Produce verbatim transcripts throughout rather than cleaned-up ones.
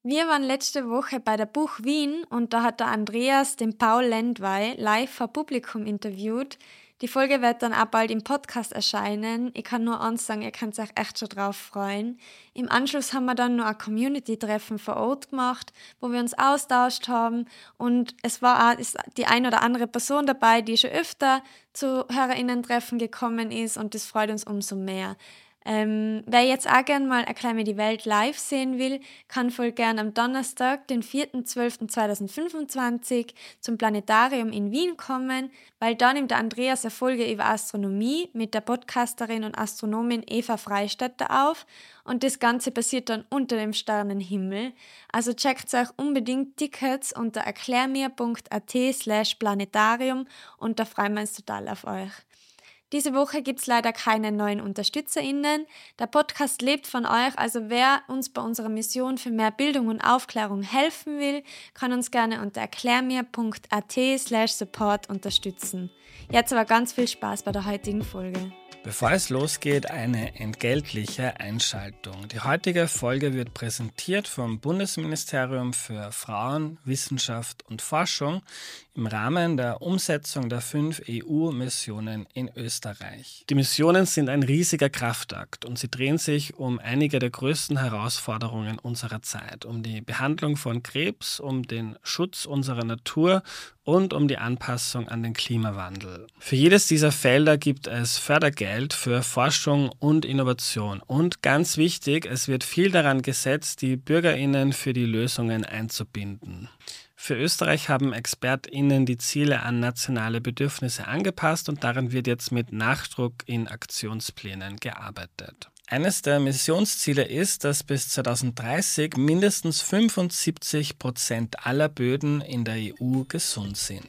Wir waren letzte Woche bei der Buch Wien und da hat der Andreas den Paul Lendwey live vor Publikum interviewt. Die Folge wird dann auch bald im Podcast erscheinen. Ich kann nur eins sagen, ihr könnt euch echt schon drauf freuen. Im Anschluss haben wir dann noch ein Community-Treffen vor Ort gemacht, wo wir uns austauscht haben und es war auch ist die ein oder andere Person dabei, die schon öfter zu HörerInnen-Treffen gekommen ist und das freut uns umso mehr. Ähm, wer jetzt auch gerne mal «Erklär mir die Welt» live sehen will, kann voll gern am Donnerstag, den vierten zwölften zweitausendfünfundzwanzig, zum Planetarium in Wien kommen, weil da nimmt der Andreas eine Folge über Astronomie mit der Podcasterin und Astronomin Eva Freistetter auf und das Ganze passiert dann unter dem Sternenhimmel. Also checkt euch unbedingt Tickets unter erklärmir.at slash planetarium und da freuen wir uns total auf euch. Diese Woche gibt es leider keine neuen UnterstützerInnen. Der Podcast lebt von euch, also wer uns bei unserer Mission für mehr Bildung und Aufklärung helfen will, kann uns gerne unter erklärmir.at slash support unterstützen. Jetzt aber ganz viel Spaß bei der heutigen Folge. Bevor es losgeht, eine entgeltliche Einschaltung. Die heutige Folge wird präsentiert vom Bundesministerium für Frauen, Wissenschaft und Forschung im Rahmen der Umsetzung der fünf E U-Missionen in Österreich. Die Missionen sind ein riesiger Kraftakt und sie drehen sich um einige der größten Herausforderungen unserer Zeit, um die Behandlung von Krebs, um den Schutz unserer Natur und um die Anpassung an den Klimawandel. Für jedes dieser Felder gibt es Fördergeld für Forschung und Innovation. Und ganz wichtig, es wird viel daran gesetzt, die BürgerInnen für die Lösungen einzubinden. Für Österreich haben ExpertInnen die Ziele an nationale Bedürfnisse angepasst und daran wird jetzt mit Nachdruck in Aktionsplänen gearbeitet. Eines der Missionsziele ist, dass bis zweitausenddreißig mindestens fünfundsiebzig Prozent aller Böden in der E U gesund sind.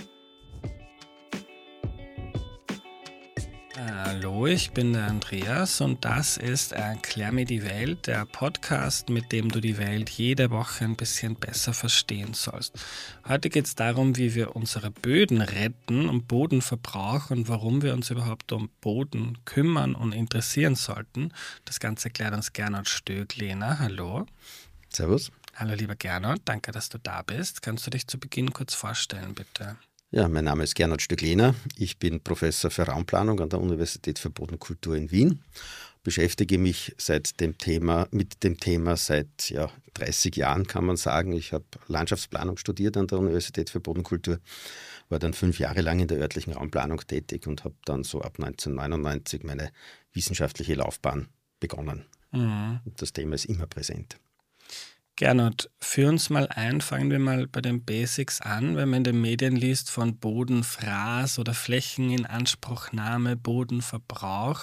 Hallo, ich bin der Andreas und das ist Erklär mir die Welt, der Podcast, mit dem du die Welt jede Woche ein bisschen besser verstehen sollst. Heute geht es darum, wie wir unsere Böden retten und Bodenverbrauch und warum wir uns überhaupt um Boden kümmern und interessieren sollten. Das Ganze erklärt uns Gernot Stöglehner. Hallo. Servus. Hallo lieber Gernot, danke, dass du da bist. Kannst du dich zu Beginn kurz vorstellen, bitte? Ja, mein Name ist Gernot Stöglehner. Ich bin Professor für Raumplanung an der Universität für Bodenkultur in Wien. Beschäftige mich seit dem Thema, mit dem Thema seit ja, dreißig Jahren, kann man sagen. Ich habe Landschaftsplanung studiert an der Universität für Bodenkultur, war dann fünf Jahre lang in der örtlichen Raumplanung tätig und habe dann so ab neunzehnhundertneunundneunzig meine wissenschaftliche Laufbahn begonnen. Mhm. Das Thema ist immer präsent. Gernot, führ uns mal ein, fangen wir mal bei den Basics an. Wenn man in den Medien liest von Bodenfraß oder Flächeninanspruchnahme, Bodenverbrauch,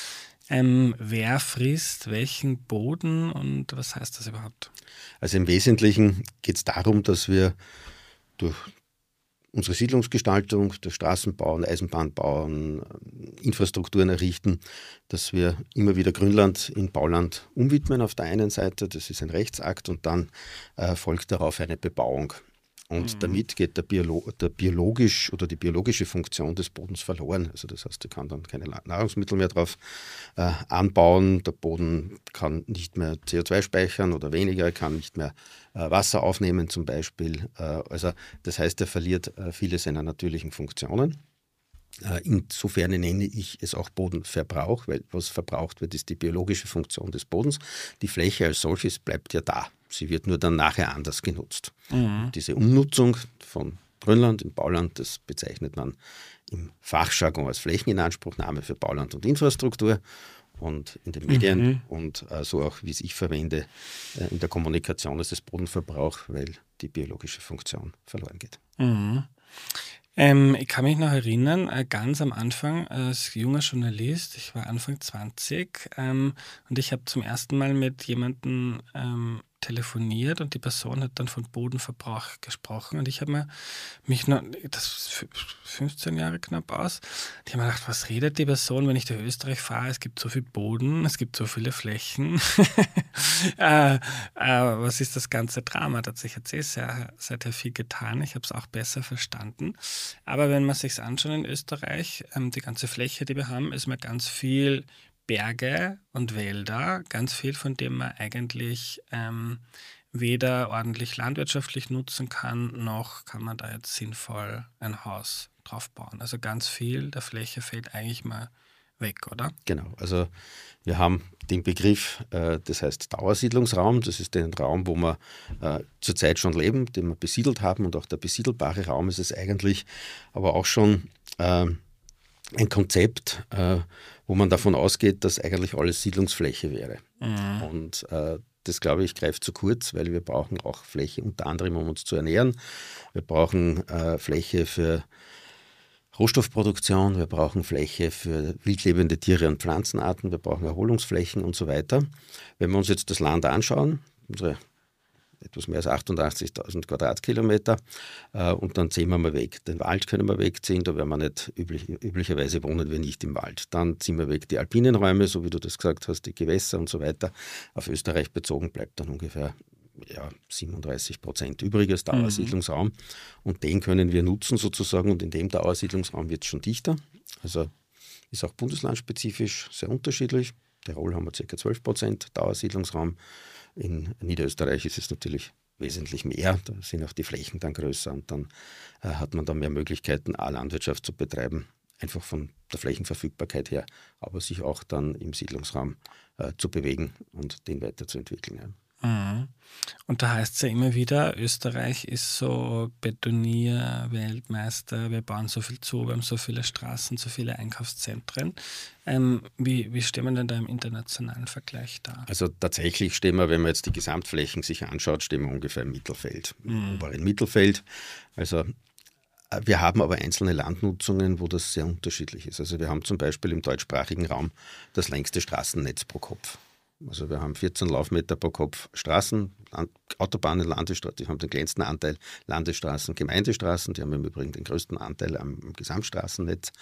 ähm, wer frisst welchen Boden und was heißt das überhaupt? Also im Wesentlichen geht es darum, dass wir durch unsere Siedlungsgestaltung, der Straßenbau, Eisenbahnbau, Infrastrukturen errichten, dass wir immer wieder Grünland in Bauland umwidmen auf der einen Seite, das ist ein Rechtsakt und dann äh, folgt darauf eine Bebauung. Und mhm. damit geht der, Biolo- der biologisch oder die biologische Funktion des Bodens verloren. Also das heißt, er kann dann keine Nahrungsmittel mehr drauf äh, anbauen. Der Boden kann nicht mehr C O zwei speichern oder weniger, er kann nicht mehr äh, Wasser aufnehmen zum Beispiel. Äh, also das heißt, er verliert äh, viele seiner natürlichen Funktionen. Äh, insofern nenne ich es auch Bodenverbrauch, weil was verbraucht wird, ist die biologische Funktion des Bodens. Die Fläche als solches bleibt ja da. Sie wird nur dann nachher anders genutzt. Mhm. Diese Umnutzung von Grünland in Bauland, das bezeichnet man im Fachjargon als Flächeninanspruchnahme für Bauland und Infrastruktur und in den Medien mhm. und äh, so auch, wie es ich verwende, äh, in der Kommunikation ist es Bodenverbrauch, weil die biologische Funktion verloren geht. Mhm. Ähm, ich kann mich noch erinnern, äh, ganz am Anfang als junger Journalist, ich war Anfang zwanzig ähm, und ich habe zum ersten Mal mit jemandem ähm, telefoniert und die Person hat dann von Bodenverbrauch gesprochen und ich habe mir mich noch, das ist fünfzehn Jahre knapp aus, ich habe mir gedacht, was redet die Person, wenn ich durch Österreich fahre, es gibt so viel Boden, es gibt so viele Flächen, äh, äh, was ist das ganze Drama? Da hat sich jetzt eh sehr, seither viel getan, ich habe es auch besser verstanden, aber wenn man sich anschaut in Österreich, ähm, die ganze Fläche, die wir haben, ist mir ganz viel Berge und Wälder, ganz viel, von dem man eigentlich ähm, weder ordentlich landwirtschaftlich nutzen kann, noch kann man da jetzt sinnvoll ein Haus drauf bauen. Also ganz viel der Fläche fällt eigentlich mal weg, oder? Genau, also wir haben den Begriff, äh, das heißt Dauersiedlungsraum, das ist der Raum, wo wir äh, zurzeit schon leben, den wir besiedelt haben, und auch der besiedelbare Raum ist es eigentlich, aber auch schon äh, ein Konzept, äh, wo man davon ausgeht, dass eigentlich alles Siedlungsfläche wäre. Mhm. Und äh, das, glaube ich, greift zu kurz, weil wir brauchen auch Fläche, unter anderem, um uns zu ernähren. Wir brauchen äh, Fläche für Rohstoffproduktion, wir brauchen Fläche für wildlebende Tiere und Pflanzenarten, wir brauchen Erholungsflächen und so weiter. Wenn wir uns jetzt das Land anschauen, unsere etwas mehr als achtundachtzigtausend Quadratkilometer, äh, und dann ziehen wir mal weg. Den Wald können wir wegziehen, da werden wir nicht, üblich, üblicherweise wohnen wir nicht im Wald. Dann ziehen wir weg die alpinen Räume, so wie du das gesagt hast, die Gewässer und so weiter. Auf Österreich bezogen bleibt dann ungefähr ja, siebenunddreißig Prozent übriges Dauersiedlungsraum. Mhm. Und den können wir nutzen sozusagen, und in dem Dauersiedlungsraum wird es schon dichter. Also ist auch bundeslandspezifisch sehr unterschiedlich. Tirol haben wir ca. zwölf Prozent Dauersiedlungsraum. In Niederösterreich ist es natürlich wesentlich mehr. Da sind auch die Flächen dann größer, und dann äh, hat man da mehr Möglichkeiten, A, Landwirtschaft zu betreiben, einfach von der Flächenverfügbarkeit her, aber sich auch dann im Siedlungsraum äh, zu bewegen und den weiterzuentwickeln. Ja. Mhm. Und da heißt es ja immer wieder, Österreich ist so Betonier-Weltmeister, wir bauen so viel zu, wir haben so viele Straßen, so viele Einkaufszentren. Ähm, wie, wie stehen wir denn da im internationalen Vergleich da? Also tatsächlich stehen wir, wenn man jetzt die Gesamtflächen sich anschaut, stehen wir ungefähr im Mittelfeld, im mhm. oberen Mittelfeld. Also wir haben aber einzelne Landnutzungen, wo das sehr unterschiedlich ist. Also wir haben zum Beispiel im deutschsprachigen Raum das längste Straßennetz pro Kopf. Also wir haben vierzehn Laufmeter pro Kopf Straßen, Autobahnen, Landesstraßen, die haben den kleinsten Anteil Landesstraßen, Gemeindestraßen, die haben im Übrigen den größten Anteil am Gesamtstraßennetz.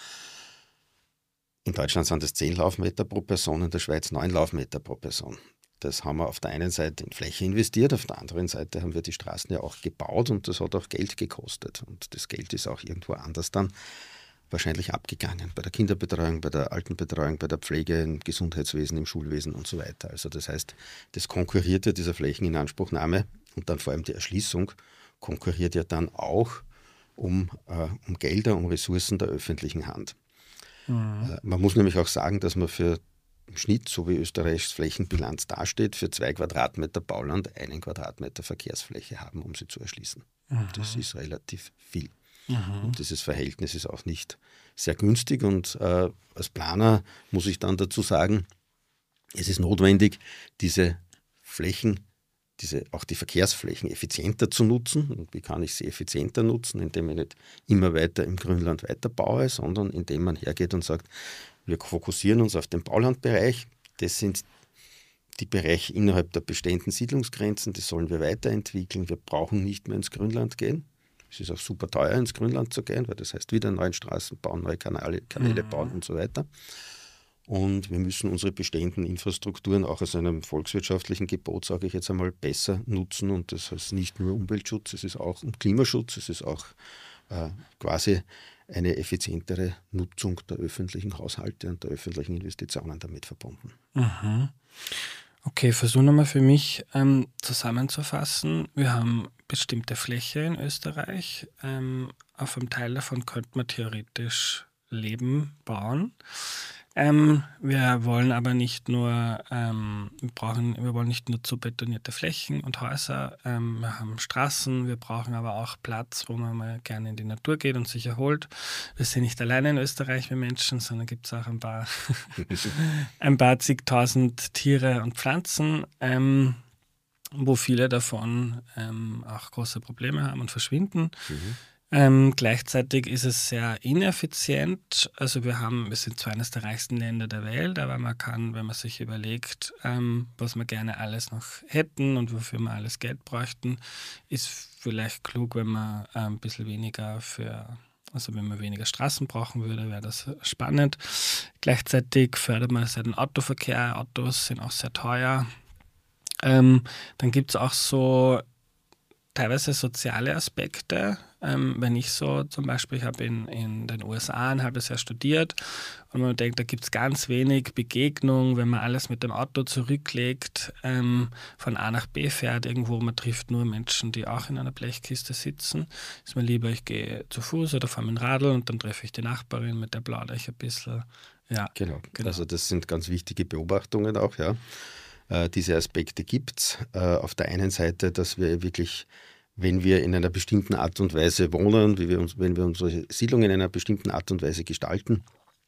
In Deutschland sind es zehn Laufmeter pro Person, in der Schweiz neun Laufmeter pro Person. Das haben wir auf der einen Seite in Fläche investiert, auf der anderen Seite haben wir die Straßen ja auch gebaut, und das hat auch Geld gekostet. Und das Geld ist auch irgendwo anders dann wahrscheinlich abgegangen, bei der Kinderbetreuung, bei der Altenbetreuung, bei der Pflege, im Gesundheitswesen, im Schulwesen und so weiter. Also das heißt, das konkurriert ja, dieser Flächeninanspruchnahme und dann vor allem die Erschließung, konkurriert ja dann auch um, äh, um Gelder, um Ressourcen der öffentlichen Hand. Mhm. Äh, man muss nämlich auch sagen, dass man für im Schnitt, so wie Österreichs Flächenbilanz dasteht, für zwei Quadratmeter Bauland einen Quadratmeter Verkehrsfläche haben, um sie zu erschließen. Mhm. Das ist relativ viel. Mhm. Und dieses Verhältnis ist auch nicht sehr günstig, und äh, als Planer muss ich dann dazu sagen, es ist notwendig, diese Flächen, diese, auch die Verkehrsflächen effizienter zu nutzen. Und wie kann ich sie effizienter nutzen? Indem ich nicht immer weiter im Grünland weiterbaue, sondern indem man hergeht und sagt, wir fokussieren uns auf den Baulandbereich. Das sind die Bereiche innerhalb der bestehenden Siedlungsgrenzen, die sollen wir weiterentwickeln. Wir brauchen nicht mehr ins Grünland gehen. Es ist auch super teuer, ins Grünland zu gehen, weil das heißt wieder neue Straßen bauen, neue Kanäle, Kanäle mhm. bauen und so weiter. Und wir müssen unsere bestehenden Infrastrukturen auch aus einem volkswirtschaftlichen Gebot, sage ich jetzt einmal, besser nutzen. Und das heißt nicht nur Umweltschutz, es ist auch Klimaschutz, es ist auch äh, quasi eine effizientere Nutzung der öffentlichen Haushalte und der öffentlichen Investitionen damit verbunden. Mhm. Okay, versuche nochmal für mich ähm, zusammenzufassen. Wir haben bestimmte Fläche in Österreich. Ähm, auf einem Teil davon könnte man theoretisch leben, bauen. Ähm, wir wollen aber nicht nur, ähm, wir brauchen, wir wollen nicht nur zu betonierte Flächen und Häuser. Ähm, wir haben Straßen, wir brauchen aber auch Platz, wo man mal gerne in die Natur geht und sich erholt. Wir sind nicht alleine in Österreich, wir Menschen, sondern gibt es auch ein paar, ein paar zigtausend Tiere und Pflanzen, ähm, wo viele davon ähm, auch große Probleme haben und verschwinden. Mhm. Ähm, gleichzeitig ist es sehr ineffizient. Also wir haben, wir sind zwar eines der reichsten Länder der Welt, aber man kann, wenn man sich überlegt, ähm, was wir gerne alles noch hätten und wofür wir alles Geld bräuchten, ist vielleicht klug, wenn man äh, ein bisschen weniger für, also wenn man weniger Straßen brauchen würde, wäre das spannend. Gleichzeitig fördert man den Autoverkehr. Autos sind auch sehr teuer. Ähm, dann gibt es auch so teilweise soziale Aspekte. Ähm, wenn ich so zum Beispiel, ich habe in, in den U S A ein halbes Jahr studiert und man denkt, da gibt es ganz wenig Begegnung, wenn man alles mit dem Auto zurücklegt, ähm, von A nach B fährt, irgendwo, man trifft nur Menschen, die auch in einer Blechkiste sitzen. Ist mir lieber, ich gehe zu Fuß oder fahre mit dem Radl und dann treffe ich die Nachbarin, mit der plaudere ich ein bisschen. Ja, genau. genau. Also das sind ganz wichtige Beobachtungen auch, ja. Äh, diese Aspekte gibt es. Äh, auf der einen Seite, dass wir wirklich, wenn wir in einer bestimmten Art und Weise wohnen, wie wir uns, wenn wir unsere Siedlung in einer bestimmten Art und Weise gestalten,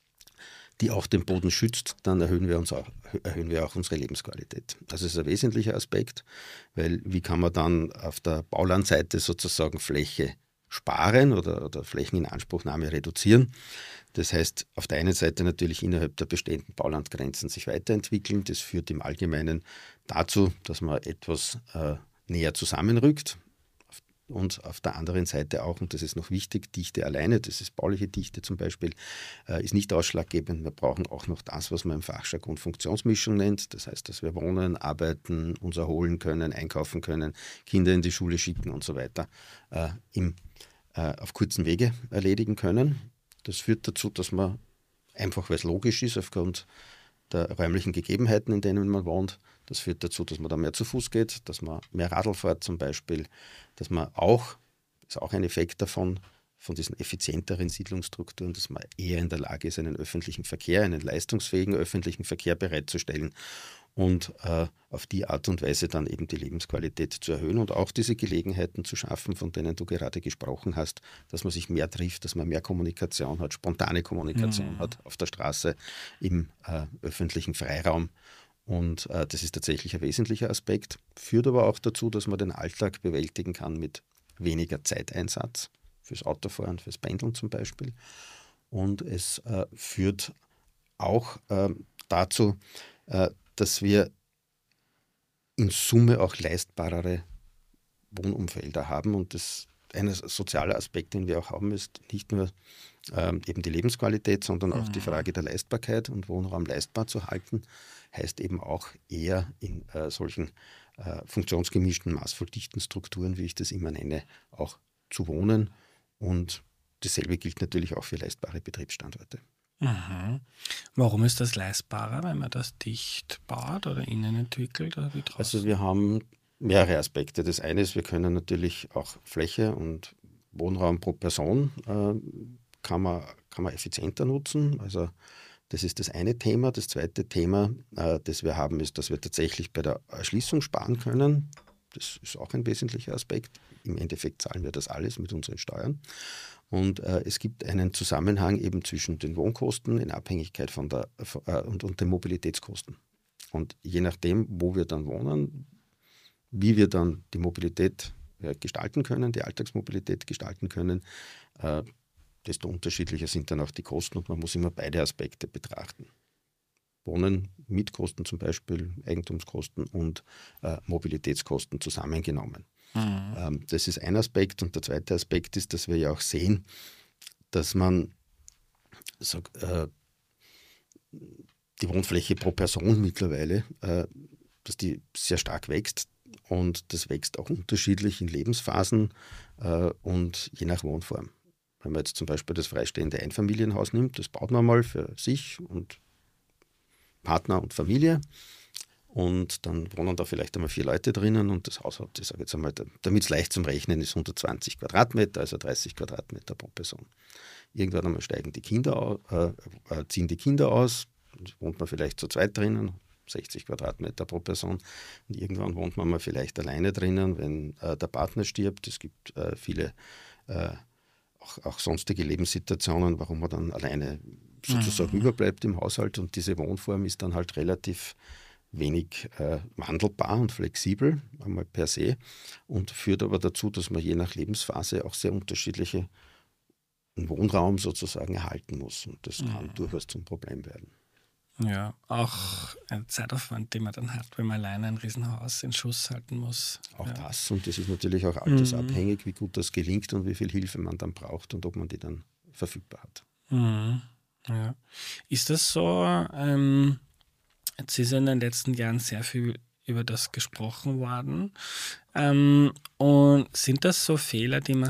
die auch den Boden schützt, dann erhöhen wir, uns auch, erhöhen wir auch unsere Lebensqualität. Das ist ein wesentlicher Aspekt, weil wie kann man dann auf der Baulandseite sozusagen Fläche sparen oder, oder Flächeninanspruchnahme reduzieren? Das heißt, auf der einen Seite natürlich innerhalb der bestehenden Baulandgrenzen sich weiterentwickeln. Das führt im Allgemeinen dazu, dass man etwas äh, näher zusammenrückt. Und auf der anderen Seite auch, und das ist noch wichtig, Dichte alleine, das ist bauliche Dichte zum Beispiel, äh, ist nicht ausschlaggebend. Wir brauchen auch noch das, was man im Fachjargon Funktionsmischung nennt. Das heißt, dass wir wohnen, arbeiten, uns erholen können, einkaufen können, Kinder in die Schule schicken und so weiter, äh, im, äh, auf kurzen Wege erledigen können. Das führt dazu, dass man einfach, weil es logisch ist, aufgrund der räumlichen Gegebenheiten, in denen man wohnt. Das führt dazu, dass man da mehr zu Fuß geht, dass man mehr Radl fährt zum Beispiel, dass man auch, das ist auch ein Effekt davon, von diesen effizienteren Siedlungsstrukturen, dass man eher in der Lage ist, einen öffentlichen Verkehr, einen leistungsfähigen öffentlichen Verkehr bereitzustellen und äh, auf die Art und Weise dann eben die Lebensqualität zu erhöhen und auch diese Gelegenheiten zu schaffen, von denen du gerade gesprochen hast, dass man sich mehr trifft, dass man mehr Kommunikation hat, spontane Kommunikation mhm. hat auf der Straße, im äh, öffentlichen Freiraum. Und äh, das ist tatsächlich ein wesentlicher Aspekt, führt aber auch dazu, dass man den Alltag bewältigen kann mit weniger Zeiteinsatz, fürs Autofahren, fürs Pendeln zum Beispiel. Und es äh, führt auch äh, dazu, äh, dass wir in Summe auch leistbarere Wohnumfelder haben. Und das ein sozialer Aspekt, den wir auch haben, ist nicht nur ähm, eben die Lebensqualität, sondern auch mhm. die Frage der Leistbarkeit und Wohnraum leistbar zu halten, heißt eben auch eher in äh, solchen äh, funktionsgemischten, maßvoll-dichten Strukturen, wie ich das immer nenne, auch zu wohnen. Und dasselbe gilt natürlich auch für leistbare Betriebsstandorte. Mhm. Warum ist das leistbarer, wenn man das dicht baut oder innen entwickelt? Oder wie also wir haben mehrere Aspekte. Das eine ist, wir können natürlich auch Fläche und Wohnraum pro Person äh, kann man, kann man effizienter nutzen. Also das ist das eine Thema. Das zweite Thema, äh, das wir haben, ist, dass wir tatsächlich bei der Erschließung sparen können. Das ist auch ein wesentlicher Aspekt. Im Endeffekt zahlen wir das alles mit unseren Steuern. Und äh, es gibt einen Zusammenhang eben zwischen den Wohnkosten in Abhängigkeit von der äh, und, und den Mobilitätskosten. Und je nachdem, wo wir dann wohnen, wie wir dann die Mobilität äh, gestalten können, die Alltagsmobilität gestalten können, äh, desto unterschiedlicher sind dann auch die Kosten und man muss immer beide Aspekte betrachten. Wohnen, Mietkosten zum Beispiel, Eigentumskosten und äh, Mobilitätskosten zusammengenommen. Mhm. Ähm, das ist ein Aspekt und der zweite Aspekt ist, dass wir ja auch sehen, dass man so, äh, die Wohnfläche pro Person mittlerweile, äh, dass die sehr stark wächst und das wächst auch unterschiedlich in Lebensphasen äh, und je nach Wohnform. Wenn man jetzt zum Beispiel das freistehende Einfamilienhaus nimmt, das baut man mal für sich und Partner und Familie und dann wohnen da vielleicht einmal vier Leute drinnen und das Haus hat, ich sage jetzt einmal, damit es leicht zum Rechnen ist, hundertzwanzig Quadratmeter, also dreißig Quadratmeter pro Person. Irgendwann einmal steigen die Kinder, äh, äh, ziehen die Kinder aus, wohnt man vielleicht zu zweit drinnen, sechzig Quadratmeter pro Person und irgendwann wohnt man mal vielleicht alleine drinnen, wenn äh, der Partner stirbt. Es gibt äh, viele äh, auch, auch sonstige Lebenssituationen, warum man dann alleine sozusagen mhm. überbleibt im Haushalt und diese Wohnform ist dann halt relativ wenig äh, wandelbar und flexibel, einmal per se und führt aber dazu, dass man je nach Lebensphase auch sehr unterschiedliche Wohnraum sozusagen erhalten muss und das kann mhm. durchaus zum Problem werden. Ja, auch ein Zeitaufwand, den man dann hat, wenn man alleine ein Riesenhaus in Schuss halten muss. Auch ja. das und das ist natürlich auch altersabhängig, mhm. wie gut das gelingt und wie viel Hilfe man dann braucht und ob man die dann verfügbar hat. Mhm. Ja. Ist das so, ähm, jetzt ist in den letzten Jahren sehr viel über das gesprochen worden ähm, und sind das so Fehler, die man halt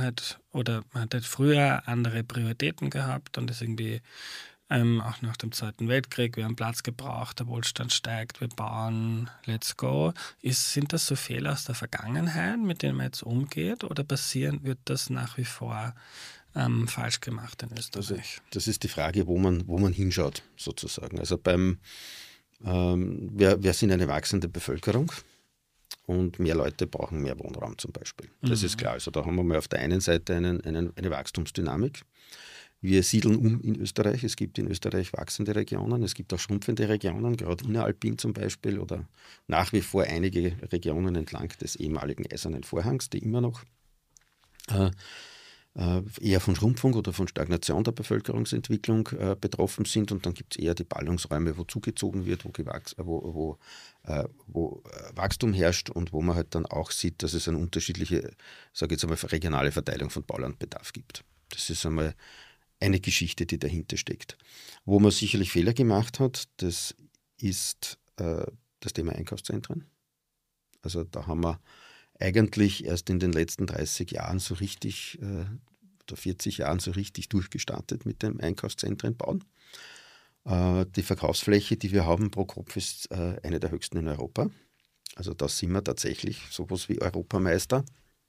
oder man hat halt früher andere Prioritäten gehabt und ist irgendwie ähm, auch nach dem Zweiten Weltkrieg, wir haben Platz gebraucht, der Wohlstand steigt, wir bauen, let's go. Ist, sind das so Fehler aus der Vergangenheit, mit denen man jetzt umgeht, oder passieren, wird das nach wie vor ähm, falsch gemacht in Österreich? Also, das ist die Frage, wo man, wo man hinschaut, sozusagen. Also beim, ähm, wir, wir sind eine wachsende Bevölkerung und mehr Leute brauchen mehr Wohnraum zum Beispiel. Das mhm. ist klar. Also da haben wir mal auf der einen Seite einen, einen, eine Wachstumsdynamik. Wir siedeln um in Österreich. Es gibt in Österreich wachsende Regionen, es gibt auch schrumpfende Regionen, gerade inneralpin zum Beispiel, oder nach wie vor einige Regionen entlang des ehemaligen Eisernen Vorhangs, die immer noch äh, äh, eher von Schrumpfung oder von Stagnation der Bevölkerungsentwicklung äh, betroffen sind. Und dann gibt es eher die Ballungsräume, wo zugezogen wird, wo, gewachs- äh, wo, wo, äh, wo äh, Wachstum herrscht und wo man halt dann auch sieht, dass es eine unterschiedliche, sage ich jetzt einmal, regionale Verteilung von Baulandbedarf gibt. Das ist einmal eine Geschichte, die dahinter steckt. Wo man sicherlich Fehler gemacht hat, das ist äh, das Thema Einkaufszentren. Also da haben wir eigentlich erst in den letzten dreißig Jahren so richtig, äh, oder vierzig Jahren so richtig durchgestartet mit dem Einkaufszentrenbauen. Äh, die Verkaufsfläche, die wir haben pro Kopf, ist äh, eine der höchsten in Europa. Also da sind wir tatsächlich sowas wie Europameister.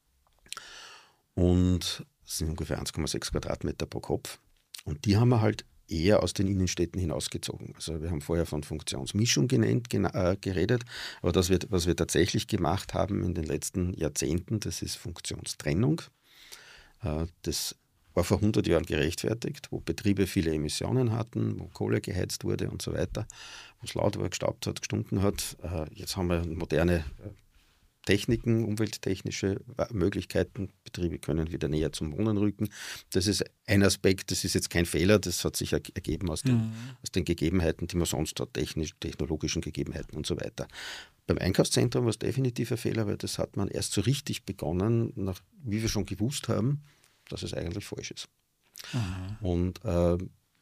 Und das sind ungefähr eins Komma sechs Quadratmeter pro Kopf. Und die haben wir halt eher aus den Innenstädten hinausgezogen. Also wir haben vorher von Funktionsmischung genannt, gena- äh, geredet, aber das, wir, was wir tatsächlich gemacht haben in den letzten Jahrzehnten, das ist Funktionstrennung. Äh, das war vor hundert Jahren gerechtfertigt, wo Betriebe viele Emissionen hatten, wo Kohle geheizt wurde und so weiter, wo es laut war, gestaubt hat, gestunken hat. Äh, jetzt haben wir moderne äh, Techniken, umwelttechnische Möglichkeiten. Betriebe können wieder näher zum Wohnen rücken. Das ist ein Aspekt, das ist jetzt kein Fehler, das hat sich ergeben aus den, mhm. aus den Gegebenheiten, die man sonst hat, technisch, technologischen Gegebenheiten und so weiter. Beim Einkaufszentrum war es definitiv ein Fehler, weil das hat man erst so richtig begonnen, nach, wie wir schon gewusst haben, dass es eigentlich falsch ist. Mhm. Und äh,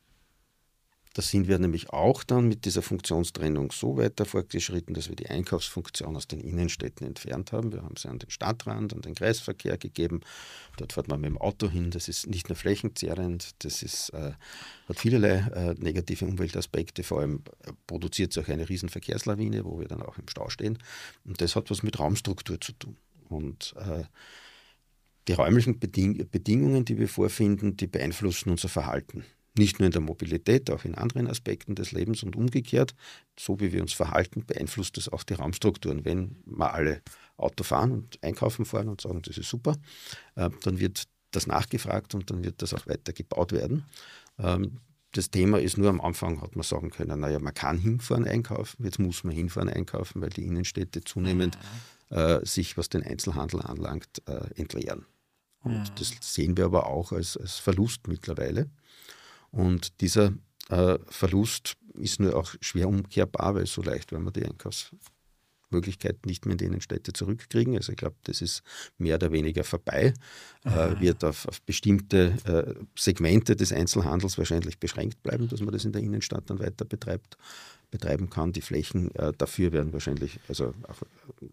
da sind wir nämlich auch dann mit dieser Funktionstrennung so weiter fortgeschritten, dass wir die Einkaufsfunktion aus den Innenstädten entfernt haben. Wir haben sie an den Stadtrand, an den Kreisverkehr gegeben. Dort fährt man mit dem Auto hin. Das ist nicht nur flächenzehrend, das ist, äh, hat vielerlei äh, negative Umweltaspekte. Vor allem äh, produziert es auch eine riesen Verkehrslawine, wo wir dann auch im Stau stehen. Und das hat was mit Raumstruktur zu tun. Und äh, die räumlichen Beding- Bedingungen, die wir vorfinden, die beeinflussen unser Verhalten. Nicht nur in der Mobilität, auch in anderen Aspekten des Lebens und umgekehrt. So wie wir uns verhalten, beeinflusst das auch die Raumstrukturen. Wenn wir alle Auto fahren und einkaufen fahren und sagen, das ist super, äh, dann wird das nachgefragt und dann wird das auch weiter gebaut werden. Ähm, das Thema ist nur, am Anfang hat man sagen können, naja, man kann hinfahren einkaufen, jetzt muss man hinfahren einkaufen, weil die Innenstädte zunehmend äh, sich, was den Einzelhandel anlangt, äh, entleeren. Und ja. Das sehen wir aber auch als, als Verlust mittlerweile. Und dieser äh, Verlust ist nur auch schwer umkehrbar, weil so leicht werden wir die Einkaufsmöglichkeiten nicht mehr in die Innenstädte zurückkriegen. Also ich glaube, das ist mehr oder weniger vorbei. Äh, wird auf, auf bestimmte äh, Segmente des Einzelhandels wahrscheinlich beschränkt bleiben, dass man das in der Innenstadt dann weiter betreibt, betreiben kann. Die Flächen äh, dafür werden wahrscheinlich also auch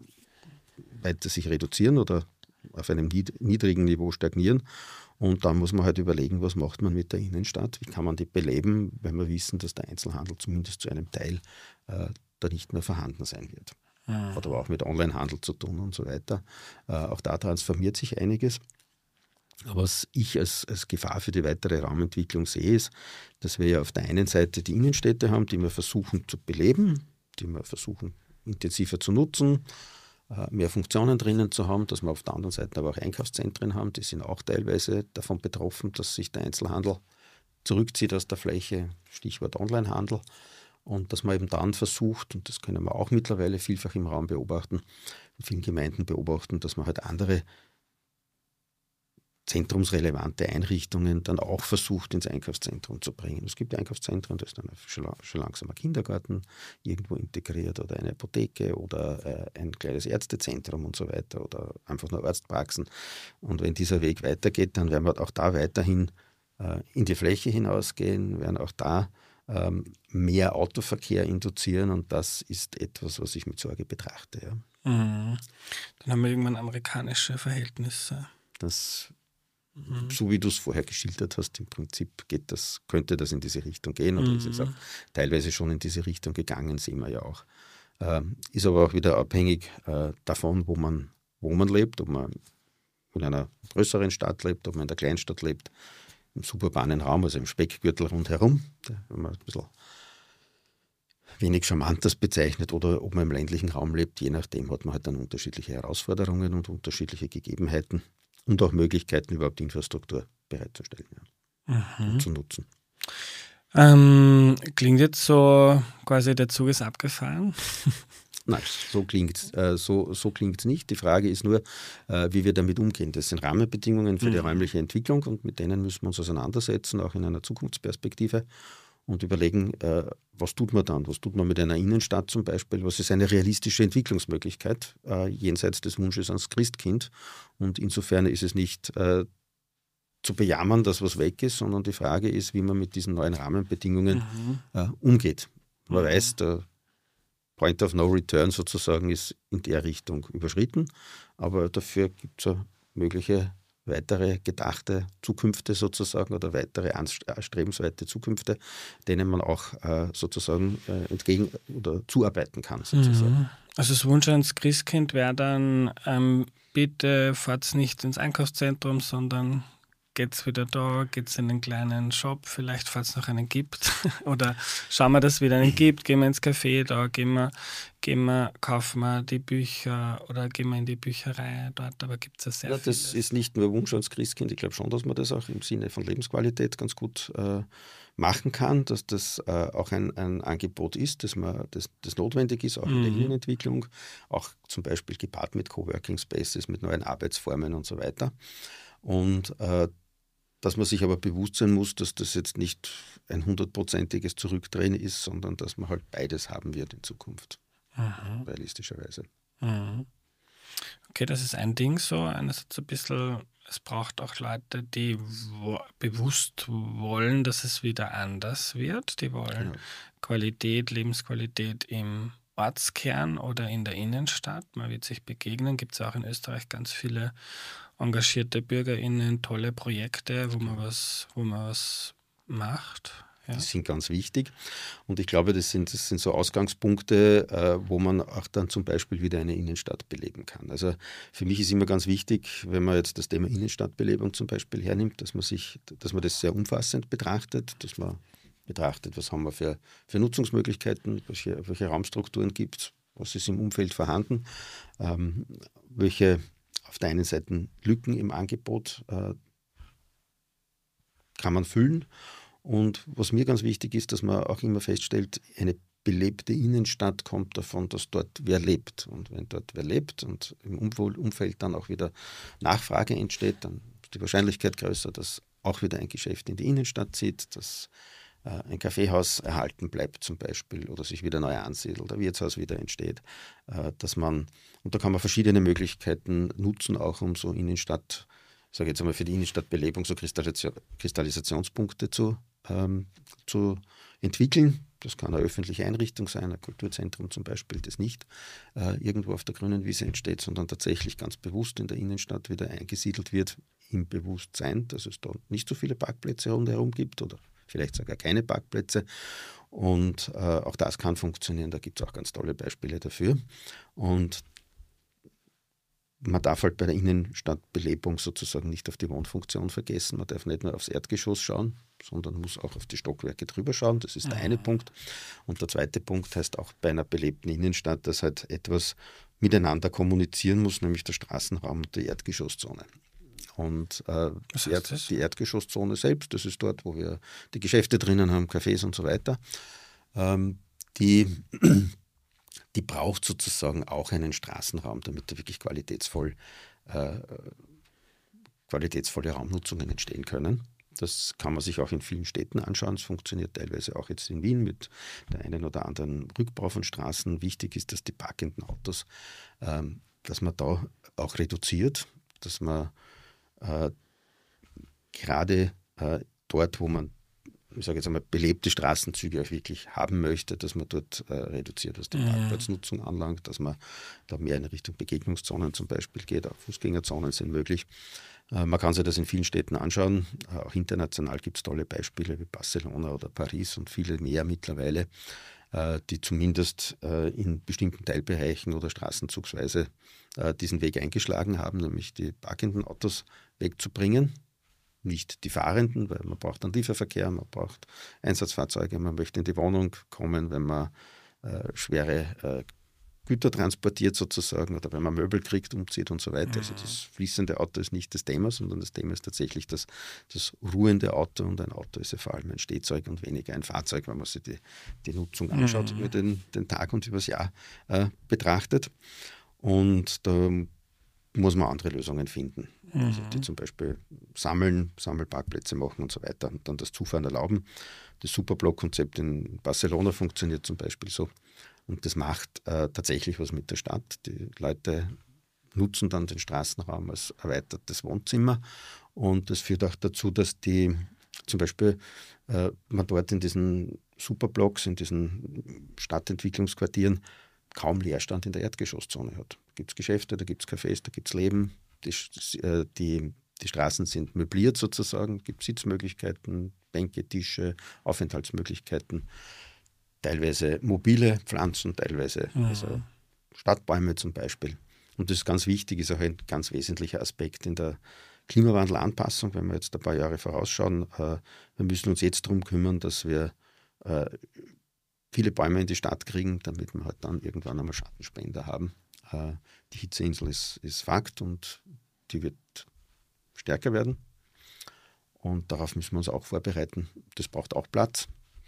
weiter sich reduzieren oder auf einem niedrigen Niveau stagnieren. Und dann muss man halt überlegen, was macht man mit der Innenstadt, wie kann man die beleben, wenn wir wissen, dass der Einzelhandel zumindest zu einem Teil äh, da nicht mehr vorhanden sein wird. Mhm. Hat aber auch mit Onlinehandel zu tun und so weiter. Äh, auch da transformiert sich einiges. Aber was ich als, als Gefahr für die weitere Raumentwicklung sehe, ist, dass wir ja auf der einen Seite die Innenstädte haben, die wir versuchen zu beleben, die wir versuchen intensiver zu nutzen, mehr Funktionen drinnen zu haben, dass wir auf der anderen Seite aber auch Einkaufszentren haben, die sind auch teilweise davon betroffen, dass sich der Einzelhandel zurückzieht aus der Fläche, Stichwort Onlinehandel, und dass man eben dann versucht, und das können wir auch mittlerweile vielfach im Raum beobachten, in vielen Gemeinden beobachten, dass man halt andere zentrumsrelevante Einrichtungen dann auch versucht, ins Einkaufszentrum zu bringen. Es gibt Einkaufszentren, da ist dann schon, schon langsam ein Kindergarten irgendwo integriert oder eine Apotheke oder äh, ein kleines Ärztezentrum und so weiter oder einfach nur Arztpraxen. Und wenn dieser Weg weitergeht, dann werden wir auch da weiterhin äh, in die Fläche hinausgehen, werden auch da ähm, mehr Autoverkehr induzieren, und das ist etwas, was ich mit Sorge betrachte. Ja. Mhm. Dann haben wir irgendwann amerikanische Verhältnisse. Das mhm. so wie du es vorher geschildert hast, im Prinzip geht das, könnte das in diese Richtung gehen oder mhm. ist es auch teilweise schon in diese Richtung gegangen, sehen wir ja auch. Ähm, ist aber auch wieder abhängig äh, davon, wo man, wo man lebt, ob man in einer größeren Stadt lebt, ob man in der Kleinstadt lebt, im suburbanen Raum, also im Speckgürtel rundherum, wenn man ein bisschen wenig charmant das bezeichnet, oder ob man im ländlichen Raum lebt, je nachdem hat man halt dann unterschiedliche Herausforderungen und unterschiedliche Gegebenheiten und auch Möglichkeiten, überhaupt Infrastruktur bereitzustellen ja, mhm. und zu nutzen. Ähm, klingt jetzt so, quasi der Zug ist abgefahren? Nein, so klingt es äh, so, so klingt's nicht. Die Frage ist nur, äh, wie wir damit umgehen. Das sind Rahmenbedingungen für mhm. die räumliche Entwicklung und mit denen müssen wir uns auseinandersetzen, auch in einer Zukunftsperspektive und überlegen, äh, was tut man dann? Was tut man mit einer Innenstadt zum Beispiel? Was ist eine realistische Entwicklungsmöglichkeit äh, jenseits des Wunsches ans Christkind? Und insofern ist es nicht äh, zu bejammern, dass was weg ist, sondern die Frage ist, wie man mit diesen neuen Rahmenbedingungen mhm. äh, umgeht. Man mhm. weiß, der Point of No Return sozusagen ist in der Richtung überschritten, aber dafür gibt es mögliche weitere gedachte Zukünfte sozusagen oder weitere anstrebenswerte Zukünfte, denen man auch äh, sozusagen äh, entgegen oder zuarbeiten kann. Sozusagen. Also das Wunsch ans Christkind wäre dann, ähm, bitte fahrt nicht ins Einkaufszentrum, sondern geht's wieder da, geht's in den kleinen Shop, vielleicht falls es noch einen gibt oder schauen wir, dass es wieder einen gibt, gehen wir ins Café da, gehen wir, gehen wir, kaufen wir die Bücher oder gehen wir in die Bücherei dort, aber gibt es ja sehr ja, Das vieles. ist nicht nur Wunsch ans Christkind, ich glaube schon, dass man das auch im Sinne von Lebensqualität ganz gut äh, machen kann, dass das äh, auch ein, ein Angebot ist, dass man das, das notwendig ist, auch mhm. in der Innenentwicklung, auch zum Beispiel gepaart mit Coworking Spaces, mit neuen Arbeitsformen und so weiter. Und äh, dass man sich aber bewusst sein muss, dass das jetzt nicht ein hundertprozentiges Zurückdrehen ist, sondern dass man halt beides haben wird in Zukunft, mhm. realistischerweise. Mhm. Okay, das ist ein Ding so, einerseits ein bisschen, es braucht auch Leute, die wo, bewusst wollen, dass es wieder anders wird, die wollen genau. Qualität, Lebensqualität im Ortskern oder in der Innenstadt, man wird sich begegnen, gibt es auch in Österreich ganz viele engagierte BürgerInnen, tolle Projekte, wo man was, wo man was macht. Ja. Die sind ganz wichtig und ich glaube, das sind, das sind so Ausgangspunkte, äh, wo man auch dann zum Beispiel wieder eine Innenstadt beleben kann. Also für mich ist immer ganz wichtig, wenn man jetzt das Thema Innenstadtbelebung zum Beispiel hernimmt, dass man sich, dass man das sehr umfassend betrachtet, dass man betrachtet, was haben wir für, für Nutzungsmöglichkeiten, welche, welche Raumstrukturen gibt es, was ist im Umfeld vorhanden, ähm, welche auf der einen Seite Lücken im Angebot äh, kann man füllen. Und was mir ganz wichtig ist, dass man auch immer feststellt, eine belebte Innenstadt kommt davon, dass dort wer lebt. Und wenn dort wer lebt und im Umfeld dann auch wieder Nachfrage entsteht, dann ist die Wahrscheinlichkeit größer, dass auch wieder ein Geschäft in die Innenstadt zieht, dass äh, ein Kaffeehaus erhalten bleibt zum Beispiel oder sich wieder neu ansiedelt, ein Wirtshaus wieder entsteht. Äh, dass man, und da kann man verschiedene Möglichkeiten nutzen, auch um so Innenstadt, ich sage jetzt einmal für die Innenstadtbelebung, so Kristallisation, Kristallisationspunkte zu, ähm, zu entwickeln. Das kann eine öffentliche Einrichtung sein, ein Kulturzentrum zum Beispiel, das nicht äh, irgendwo auf der grünen Wiese entsteht, sondern tatsächlich ganz bewusst in der Innenstadt wieder eingesiedelt wird, im Bewusstsein, dass es da nicht so viele Parkplätze rundherum gibt oder vielleicht sogar keine Parkplätze. Und äh, auch das kann funktionieren, da gibt es auch ganz tolle Beispiele dafür. Und man darf halt bei der Innenstadtbelebung sozusagen nicht auf die Wohnfunktion vergessen. Man darf nicht nur aufs Erdgeschoss schauen, sondern muss auch auf die Stockwerke drüber schauen. Das ist der eine Punkt. Und der zweite Punkt heißt auch bei einer belebten Innenstadt, dass halt etwas miteinander kommunizieren muss, nämlich der Straßenraum und die Erdgeschosszone. Und äh, die, Erd- die Erdgeschosszone selbst, das ist dort, wo wir die Geschäfte drinnen haben, Cafés und so weiter, ähm, die... die braucht sozusagen auch einen Straßenraum, damit da wirklich qualitätsvoll, äh, qualitätsvolle Raumnutzungen entstehen können. Das kann man sich auch in vielen Städten anschauen. Es funktioniert teilweise auch jetzt in Wien mit der einen oder anderen Rückbau von Straßen. Wichtig ist, dass die parkenden Autos, ähm, dass man da auch reduziert, dass man äh, gerade äh, dort, wo man ich sage jetzt einmal, belebte Straßenzüge auch wirklich haben möchte, dass man dort äh, reduziert, was die ja. Parkplatznutzung anlangt, dass man da mehr in Richtung Begegnungszonen zum Beispiel geht, auch Fußgängerzonen sind möglich. Äh, man kann sich das in vielen Städten anschauen, äh, auch international gibt es tolle Beispiele wie Barcelona oder Paris und viele mehr mittlerweile, äh, die zumindest äh, in bestimmten Teilbereichen oder straßenzugsweise äh, diesen Weg eingeschlagen haben, nämlich die parkenden Autos wegzubringen. Nicht die Fahrenden, weil man braucht dann Lieferverkehr, man braucht Einsatzfahrzeuge, man möchte in die Wohnung kommen, wenn man äh, schwere äh, Güter transportiert sozusagen oder wenn man Möbel kriegt, umzieht und so weiter. Mhm. Also das fließende Auto ist nicht das Thema, sondern das Thema ist tatsächlich das, das ruhende Auto und ein Auto ist ja vor allem ein Stehzeug und weniger ein Fahrzeug, wenn man sich die, die Nutzung anschaut, mhm. über den, den Tag und über das Jahr äh, betrachtet. Und da muss man andere Lösungen finden, mhm. also die zum Beispiel sammeln, Sammelparkplätze machen und so weiter und dann das Zufahren erlauben. Das Superblock-Konzept in Barcelona funktioniert zum Beispiel so und das macht äh, tatsächlich was mit der Stadt. Die Leute nutzen dann den Straßenraum als erweitertes Wohnzimmer und das führt auch dazu, dass die zum Beispiel äh, man dort in diesen Superblocks, in diesen Stadtentwicklungsquartieren kaum Leerstand in der Erdgeschosszone hat. Da gibt es Geschäfte, da gibt es Cafés, da gibt es Leben. Die, die, die Straßen sind möbliert sozusagen, es gibt Sitzmöglichkeiten, Bänke, Tische, Aufenthaltsmöglichkeiten, teilweise mobile Pflanzen, teilweise mhm. also Stadtbäume zum Beispiel. Und das ist ganz wichtig, ist auch ein ganz wesentlicher Aspekt in der Klimawandelanpassung, wenn wir jetzt ein paar Jahre vorausschauen. Äh, wir müssen uns jetzt darum kümmern, dass wir äh, viele Bäume in die Stadt kriegen, damit wir halt dann irgendwann einmal Schattenspender haben. Äh, die Hitzeinsel ist, ist Fakt und die wird stärker werden. Und darauf müssen wir uns auch vorbereiten. Das braucht auch Platz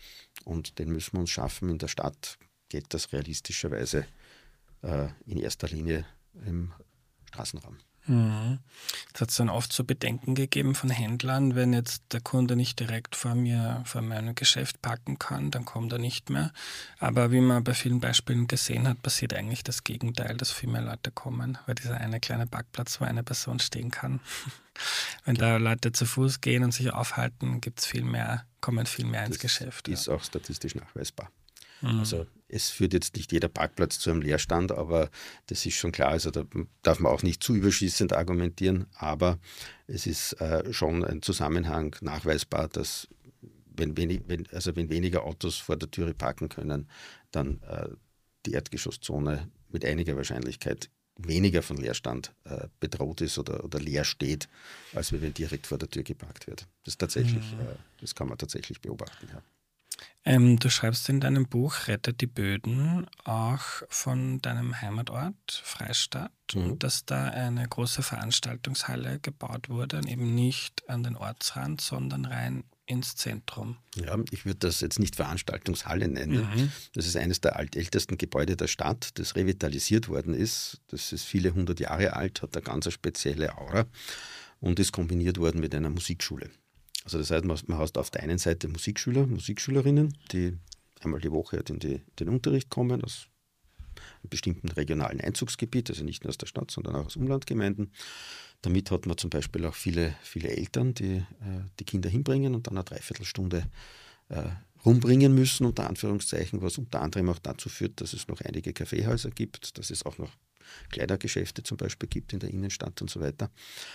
und den müssen wir uns schaffen. In der Stadt geht das realistischerweise äh, in erster Linie im Straßenraum. Mhm. Es hat dann oft so Bedenken gegeben von Händlern, wenn jetzt der Kunde nicht direkt vor mir, vor meinem Geschäft parken kann, dann kommt er nicht mehr. Aber wie man bei vielen Beispielen gesehen hat, passiert eigentlich das Gegenteil, dass viel mehr Leute kommen, weil dieser eine kleine Parkplatz, wo eine Person stehen kann. Wenn da Leute zu Fuß gehen und sich aufhalten, gibt's viel mehr, kommen viel mehr ins das Geschäft. Das ist ja. auch statistisch nachweisbar. Mhm. Also es führt jetzt nicht jeder Parkplatz zu einem Leerstand, aber das ist schon klar, also da darf man auch nicht zu überschießend argumentieren, aber es ist äh, schon ein Zusammenhang nachweisbar, dass wenn, wenig, wenn, also wenn weniger Autos vor der Türe parken können, dann äh, die Erdgeschosszone mit einiger Wahrscheinlichkeit weniger von Leerstand äh, bedroht ist oder, oder leer steht, als wenn direkt vor der Tür geparkt wird. Das ist tatsächlich, mhm. äh, das kann man tatsächlich beobachten, ja. Ähm, du schreibst in deinem Buch Rettet die Böden auch von deinem Heimatort Freistadt, mhm. dass da eine große Veranstaltungshalle gebaut wurde, eben nicht an den Ortsrand, sondern rein ins Zentrum. Ja, ich würde das jetzt nicht Veranstaltungshalle nennen. Mhm. Das ist eines der ältesten Gebäude der Stadt, das revitalisiert worden ist. Das ist viele hundert Jahre alt, hat eine ganz spezielle Aura und ist kombiniert worden mit einer Musikschule. Also das heißt, man, man hat auf der einen Seite Musikschüler, Musikschülerinnen, die einmal die Woche in die, den Unterricht kommen, aus einem bestimmten regionalen Einzugsgebiet, also nicht nur aus der Stadt, sondern auch aus Umlandgemeinden. Damit hat man zum Beispiel auch viele, viele Eltern, die äh, die Kinder hinbringen und dann eine Dreiviertelstunde äh, rumbringen müssen, unter Anführungszeichen, was unter anderem auch dazu führt, dass es noch einige Kaffeehäuser gibt, dass es auch noch Kleidergeschäfte zum Beispiel gibt in der Innenstadt und so weiter.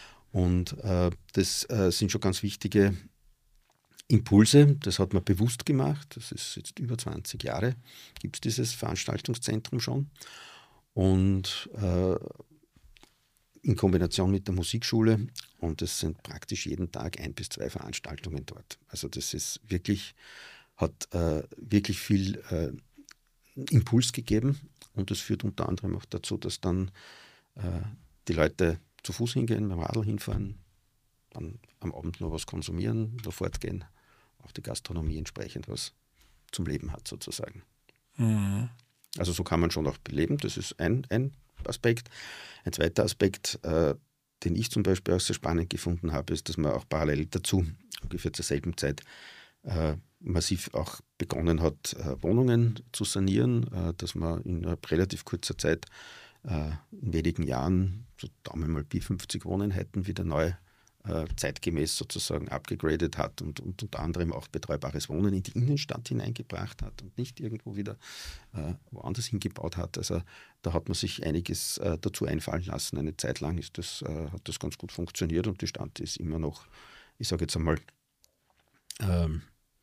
Und äh, das äh, sind schon ganz wichtige Impulse, das hat man bewusst gemacht, das ist jetzt über zwanzig Jahre, gibt es dieses Veranstaltungszentrum schon. Und äh, in Kombination mit der Musikschule und es sind praktisch jeden Tag ein bis zwei Veranstaltungen dort. Also das ist wirklich, hat äh, wirklich viel äh, Impuls gegeben und das führt unter anderem auch dazu, dass dann äh, die Leute zu Fuß hingehen, mit dem Radl hinfahren, dann am Abend noch was konsumieren, noch fortgehen, auch die Gastronomie entsprechend was zum Leben hat sozusagen. Mhm. Also so kann man schon auch beleben, das ist ein, ein Aspekt. Ein zweiter Aspekt, äh, den ich zum Beispiel auch sehr spannend gefunden habe, ist, dass man auch parallel dazu, ungefähr zur selben Zeit, äh, massiv auch begonnen hat, äh, Wohnungen zu sanieren, äh, dass man in relativ kurzer Zeit in wenigen Jahren, so Daumen mal Pi fünfzig Wohneinheiten wieder neu äh, zeitgemäß sozusagen abgegradet hat und, und unter anderem auch betreubares Wohnen in die Innenstadt hineingebracht hat und nicht irgendwo wieder äh, woanders hingebaut hat. Also da hat man sich einiges äh, dazu einfallen lassen. Eine Zeit lang ist das, äh, hat das ganz gut funktioniert und die Stadt ist immer noch, ich sage jetzt einmal, ähm,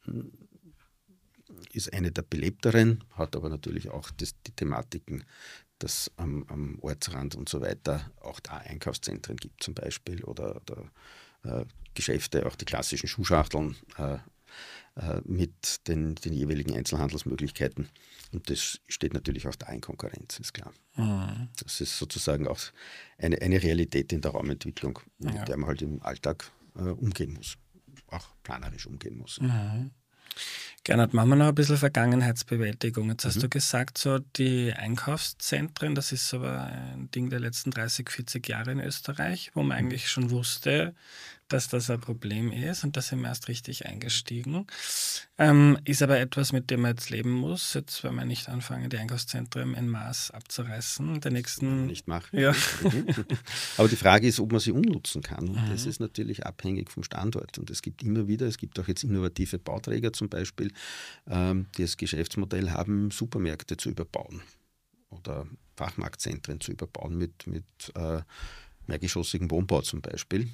ist eine der belebteren, hat aber natürlich auch das, die Thematiken, dass am, am Ortsrand und so weiter auch da Einkaufszentren gibt zum Beispiel oder, oder äh, Geschäfte, auch die klassischen Schuhschachteln äh, äh, mit den, den jeweiligen Einzelhandelsmöglichkeiten. Und das steht natürlich auch da in Konkurrenz, ist klar. Mhm. Das ist sozusagen auch eine, eine Realität in der Raumentwicklung, mit ja. der man halt im Alltag äh, umgehen muss, auch planerisch umgehen muss. Mhm. Gernot, machen wir noch ein bisschen Vergangenheitsbewältigung. Jetzt hast mhm. du gesagt, so die Einkaufszentren, das ist aber ein Ding der letzten dreißig, vierzig Jahre in Österreich, wo man eigentlich schon wusste, dass das ein Problem ist und da sind wir erst richtig eingestiegen. Ähm, ist aber etwas, mit dem man jetzt leben muss. Jetzt werden wir nicht anfangen, die Einkaufszentren en masse abzureißen. Der nächsten nicht machen. Ja. Aber die Frage ist, ob man sie umnutzen kann. Und mhm. das ist natürlich abhängig vom Standort. Und es gibt immer wieder, es gibt auch jetzt innovative Bauträger zum Beispiel, ähm, die das Geschäftsmodell haben, Supermärkte zu überbauen oder Fachmarktzentren zu überbauen mit, mit äh, mehrgeschossigen Wohnbau zum Beispiel.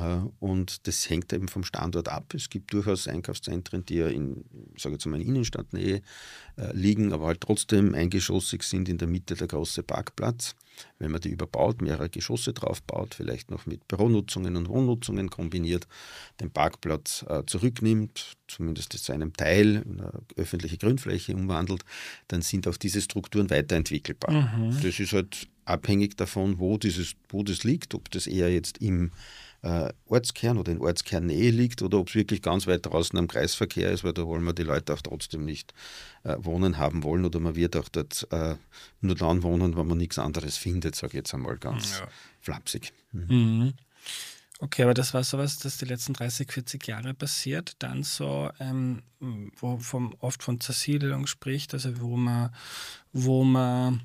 Und das hängt eben vom Standort ab. Es gibt durchaus Einkaufszentren, die ja in, sage ich jetzt mal, in Innenstadtnähe äh, liegen, aber halt trotzdem eingeschossig sind, in der Mitte der große Parkplatz. Wenn man die überbaut, mehrere Geschosse drauf baut, vielleicht noch mit Büronutzungen und Wohnnutzungen kombiniert, den Parkplatz äh, zurücknimmt, zumindest zu einem Teil in eine öffentliche Grünfläche umwandelt, dann sind auch diese Strukturen weiterentwickelbar. Mhm. Das ist halt abhängig davon, wo, dieses, wo das liegt, ob das eher jetzt im äh, Ortskern oder in Ortskernnähe liegt oder ob es wirklich ganz weit draußen am Kreisverkehr ist, weil da wollen wir die Leute auch trotzdem nicht äh, wohnen haben wollen oder man wird auch dort äh, nur dann wohnen, wenn man nichts anderes findet, sage ich jetzt einmal ganz ja. flapsig. Mhm. Mhm. Okay, aber das war sowas, das die letzten dreißig, vierzig Jahre passiert, dann so, ähm, wo vom, oft von Zersiedelung spricht, also wo man, wo man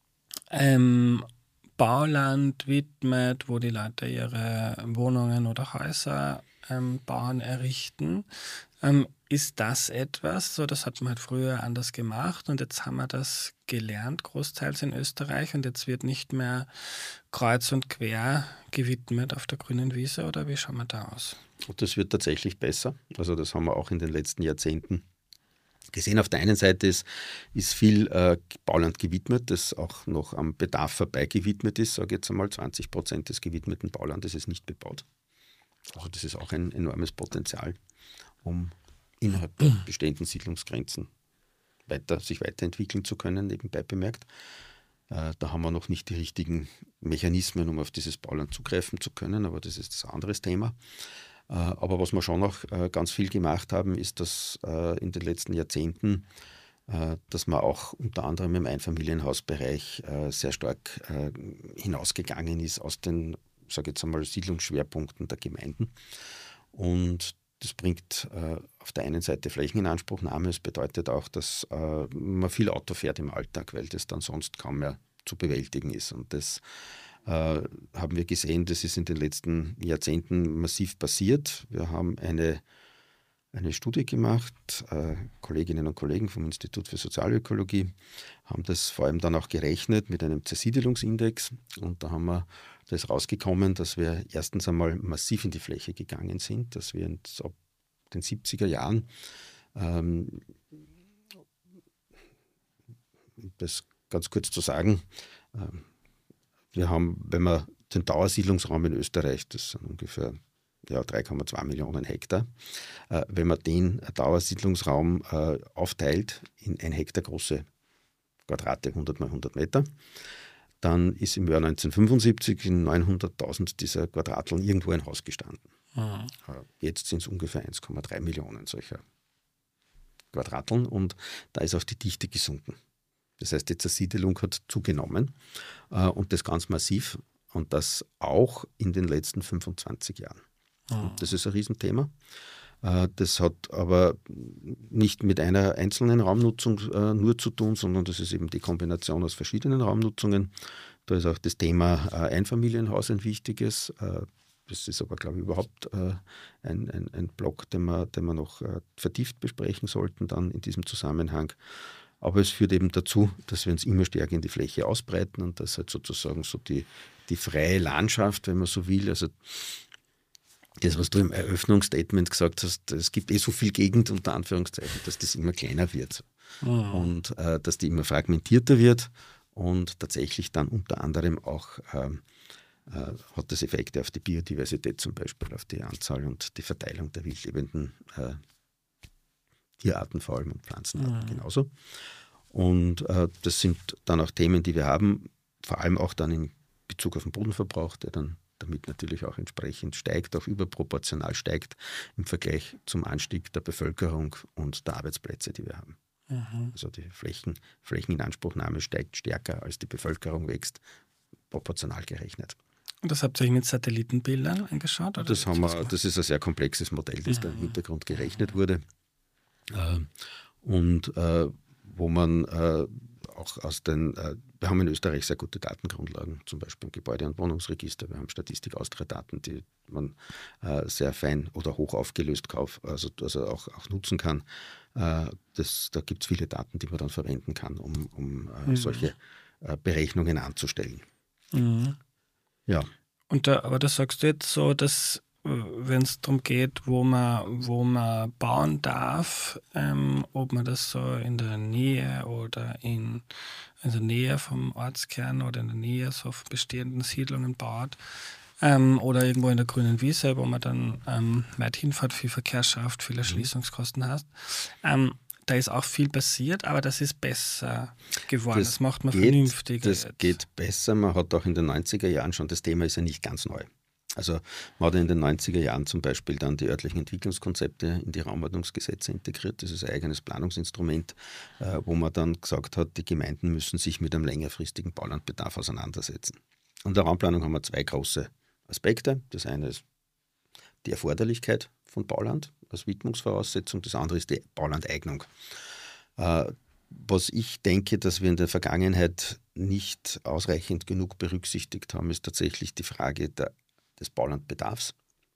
ähm, Bauland widmet, wo die Leute ihre Wohnungen oder Häuser ähm, bauen, errichten. Ähm, ist das etwas, so das hat man halt früher anders gemacht und jetzt haben wir das gelernt, großteils in Österreich und jetzt wird nicht mehr kreuz und quer gewidmet auf der grünen Wiese oder wie schauen wir da aus? Und das wird tatsächlich besser. Also das haben wir auch in den letzten Jahrzehnten gesehen. Auf der einen Seite ist, ist viel äh, Bauland gewidmet, das auch noch am Bedarf vorbei gewidmet ist. Sage jetzt einmal, zwanzig Prozent des gewidmeten Baulandes ist nicht bebaut. Also das ist auch ein enormes Potenzial, um innerhalb der bestehenden Siedlungsgrenzen weiter, sich weiterentwickeln zu können, nebenbei bemerkt. Äh, da haben wir noch nicht die richtigen Mechanismen, um auf dieses Bauland zugreifen zu können, aber das ist ein anderes Thema. Aber was wir schon noch ganz viel gemacht haben, ist, dass in den letzten Jahrzehnten, dass man auch unter anderem im Einfamilienhausbereich sehr stark hinausgegangen ist aus den, sage ich jetzt einmal, Siedlungsschwerpunkten der Gemeinden. Und das bringt auf der einen Seite Flächeninanspruchnahme. Es bedeutet auch, dass man viel Auto fährt im Alltag, weil das dann sonst kaum mehr zu bewältigen ist. Und das Äh, haben wir gesehen, das ist in den letzten Jahrzehnten massiv passiert. Wir haben eine, eine Studie gemacht, äh, Kolleginnen und Kollegen vom Institut für Sozialökologie haben das vor allem dann auch gerechnet mit einem Zersiedelungsindex und da haben wir, da ist rausgekommen, dass wir erstens einmal massiv in die Fläche gegangen sind, dass wir in, ab den siebziger Jahren ähm, das ganz kurz zu sagen, ähm, wir haben, wenn man den Dauersiedlungsraum in Österreich, das sind ungefähr ja, drei Komma zwei Millionen Hektar, äh, wenn man den Dauersiedlungsraum äh, aufteilt in ein Hektar große Quadrate, hundert mal hundert Meter, dann ist im Jahr neunzehnhundertfünfundsiebzig in neunhunderttausend dieser Quadrateln irgendwo ein Haus gestanden. Mhm. Äh, jetzt sind es ungefähr eins Komma drei Millionen solcher Quadrateln und da ist auch die Dichte gesunken. Das heißt, die Zersiedelung hat zugenommen äh, und das ganz massiv und das auch in den letzten fünfundzwanzig Jahren. Mhm. Das ist ein Riesenthema. Äh, das hat aber nicht mit einer einzelnen Raumnutzung äh, nur zu tun, sondern das ist eben die Kombination aus verschiedenen Raumnutzungen. Da ist auch das Thema äh, Einfamilienhaus ein wichtiges. Äh, Das ist aber, glaube ich, überhaupt äh, ein, ein, ein Block, den wir, den wir noch äh, vertieft besprechen sollten dann in diesem Zusammenhang. Aber es führt eben dazu, dass wir uns immer stärker in die Fläche ausbreiten und dass halt sozusagen so die, die freie Landschaft, wenn man so will, also das, was du im Eröffnungsstatement gesagt hast, es gibt eh so viel Gegend, unter Anführungszeichen, dass das immer kleiner wird mhm. und äh, dass die immer fragmentierter wird und tatsächlich dann unter anderem auch äh, äh, hat das Effekte auf die Biodiversität zum Beispiel, auf die Anzahl und die Verteilung der wildlebenden äh, Tierarten vor allem und Pflanzenarten mhm. genauso. Und äh, das sind dann auch Themen, die wir haben, vor allem auch dann in Bezug auf den Bodenverbrauch, der dann damit natürlich auch entsprechend steigt, auch überproportional steigt im Vergleich zum Anstieg der Bevölkerung und der Arbeitsplätze, die wir haben. Mhm. Also die Flächen, Flächeninanspruchnahme steigt stärker, als die Bevölkerung wächst, proportional gerechnet. Und das habt ihr euch mit Satellitenbildern angeschaut? Oder das, haben wir, das ist ein sehr komplexes Modell, das mhm. da im Hintergrund gerechnet wurde. Äh, und äh, wo man äh, auch aus den, äh, wir haben in Österreich sehr gute Datengrundlagen, zum Beispiel im Gebäude- und Wohnungsregister. Wir haben Statistik Austria-Daten, die man äh, sehr fein oder hoch aufgelöst kauf, also, also auch, auch nutzen kann. Äh, das, da gibt es viele Daten, die man dann verwenden kann, um, um äh, mhm. solche äh, Berechnungen anzustellen. Mhm. Ja. Und da, aber das sagst du jetzt so, dass wenn es darum geht, wo man, wo man bauen darf, ähm, ob man das so in der Nähe oder in, in der Nähe vom Ortskern oder in der Nähe so von bestehenden Siedlungen baut, ähm, oder irgendwo in der grünen Wiese, wo man dann ähm, weit hinfährt, viel Verkehr schafft, viele Erschließungskosten hast. Ähm, da ist auch viel passiert, aber das ist besser geworden. Das, das macht man geht, vernünftiger. Das jetzt. geht besser. Man hat auch in den neunziger Jahren schon, das Thema ist ja nicht ganz neu. Also man hat in den neunziger Jahren zum Beispiel dann die örtlichen Entwicklungskonzepte in die Raumordnungsgesetze integriert. Das ist ein eigenes Planungsinstrument, äh, wo man dann gesagt hat, die Gemeinden müssen sich mit einem längerfristigen Baulandbedarf auseinandersetzen. Und in der Raumplanung haben wir zwei große Aspekte. Das eine ist die Erforderlichkeit von Bauland als Widmungsvoraussetzung. Das andere ist die Baulandeignung. Äh, was ich denke, dass wir in der Vergangenheit nicht ausreichend genug berücksichtigt haben, ist tatsächlich die Frage der des Baulandbedarfs.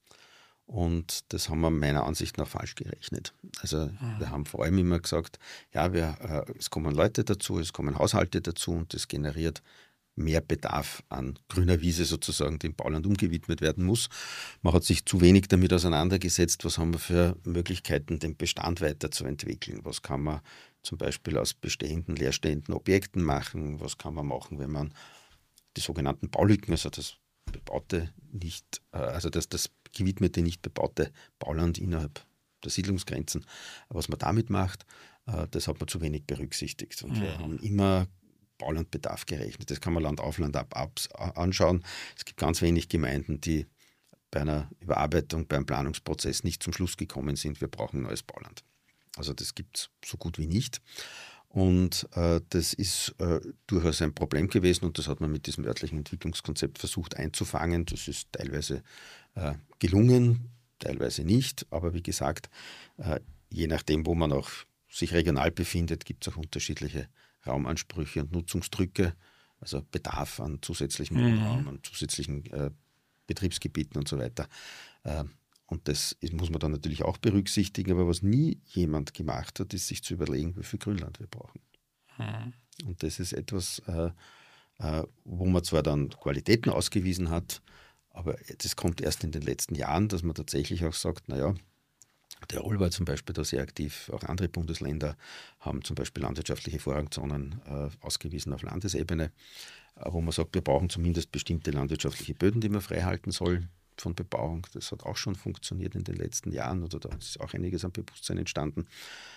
Und das haben wir meiner Ansicht nach falsch gerechnet. Also mhm. wir haben vor allem immer gesagt, ja, wir, äh, es kommen Leute dazu, es kommen Haushalte dazu und das generiert mehr Bedarf an grüner Wiese sozusagen, dem Bauland umgewidmet werden muss. Man hat sich zu wenig damit auseinandergesetzt, was haben wir für Möglichkeiten, den Bestand weiterzuentwickeln. Was kann man zum Beispiel aus bestehenden, leerstehenden Objekten machen? Was kann man machen, wenn man die sogenannten Baulücken, also das bebaute, nicht, also das, das gewidmete, nicht bebaute Bauland innerhalb der Siedlungsgrenzen. Aber was man damit macht, das hat man zu wenig berücksichtigt. Und ja. wir haben immer Baulandbedarf gerechnet. Das kann man Land auf, Land ab, ab anschauen. Es gibt ganz wenig Gemeinden, die bei einer Überarbeitung, beim Planungsprozess nicht zum Schluss gekommen sind, wir brauchen neues Bauland. Also das gibt es so gut wie nicht. Und äh, das ist äh, durchaus ein Problem gewesen und das hat man mit diesem örtlichen Entwicklungskonzept versucht einzufangen. Das ist teilweise äh, gelungen, teilweise nicht. Aber wie gesagt, äh, je nachdem, wo man auch sich regional befindet, gibt es auch unterschiedliche Raumansprüche und Nutzungsdrücke, also Bedarf an zusätzlichem Wohnraum, mhm. an zusätzlichen äh, Betriebsgebieten und so weiter. Äh, Und das muss man dann natürlich auch berücksichtigen. Aber was nie jemand gemacht hat, ist sich zu überlegen, wie viel Grünland wir brauchen. Hm. Und das ist etwas, äh, äh, wo man zwar dann Qualitäten ausgewiesen hat, aber das kommt erst in den letzten Jahren, dass man tatsächlich auch sagt, naja, Tirol war zum Beispiel da sehr aktiv, auch andere Bundesländer haben zum Beispiel landwirtschaftliche Vorrangzonen äh, ausgewiesen auf Landesebene, äh, wo man sagt, wir brauchen zumindest bestimmte landwirtschaftliche Böden, die man freihalten soll von Bebauung. Das hat auch schon funktioniert in den letzten Jahren oder da ist auch einiges an Bewusstsein entstanden.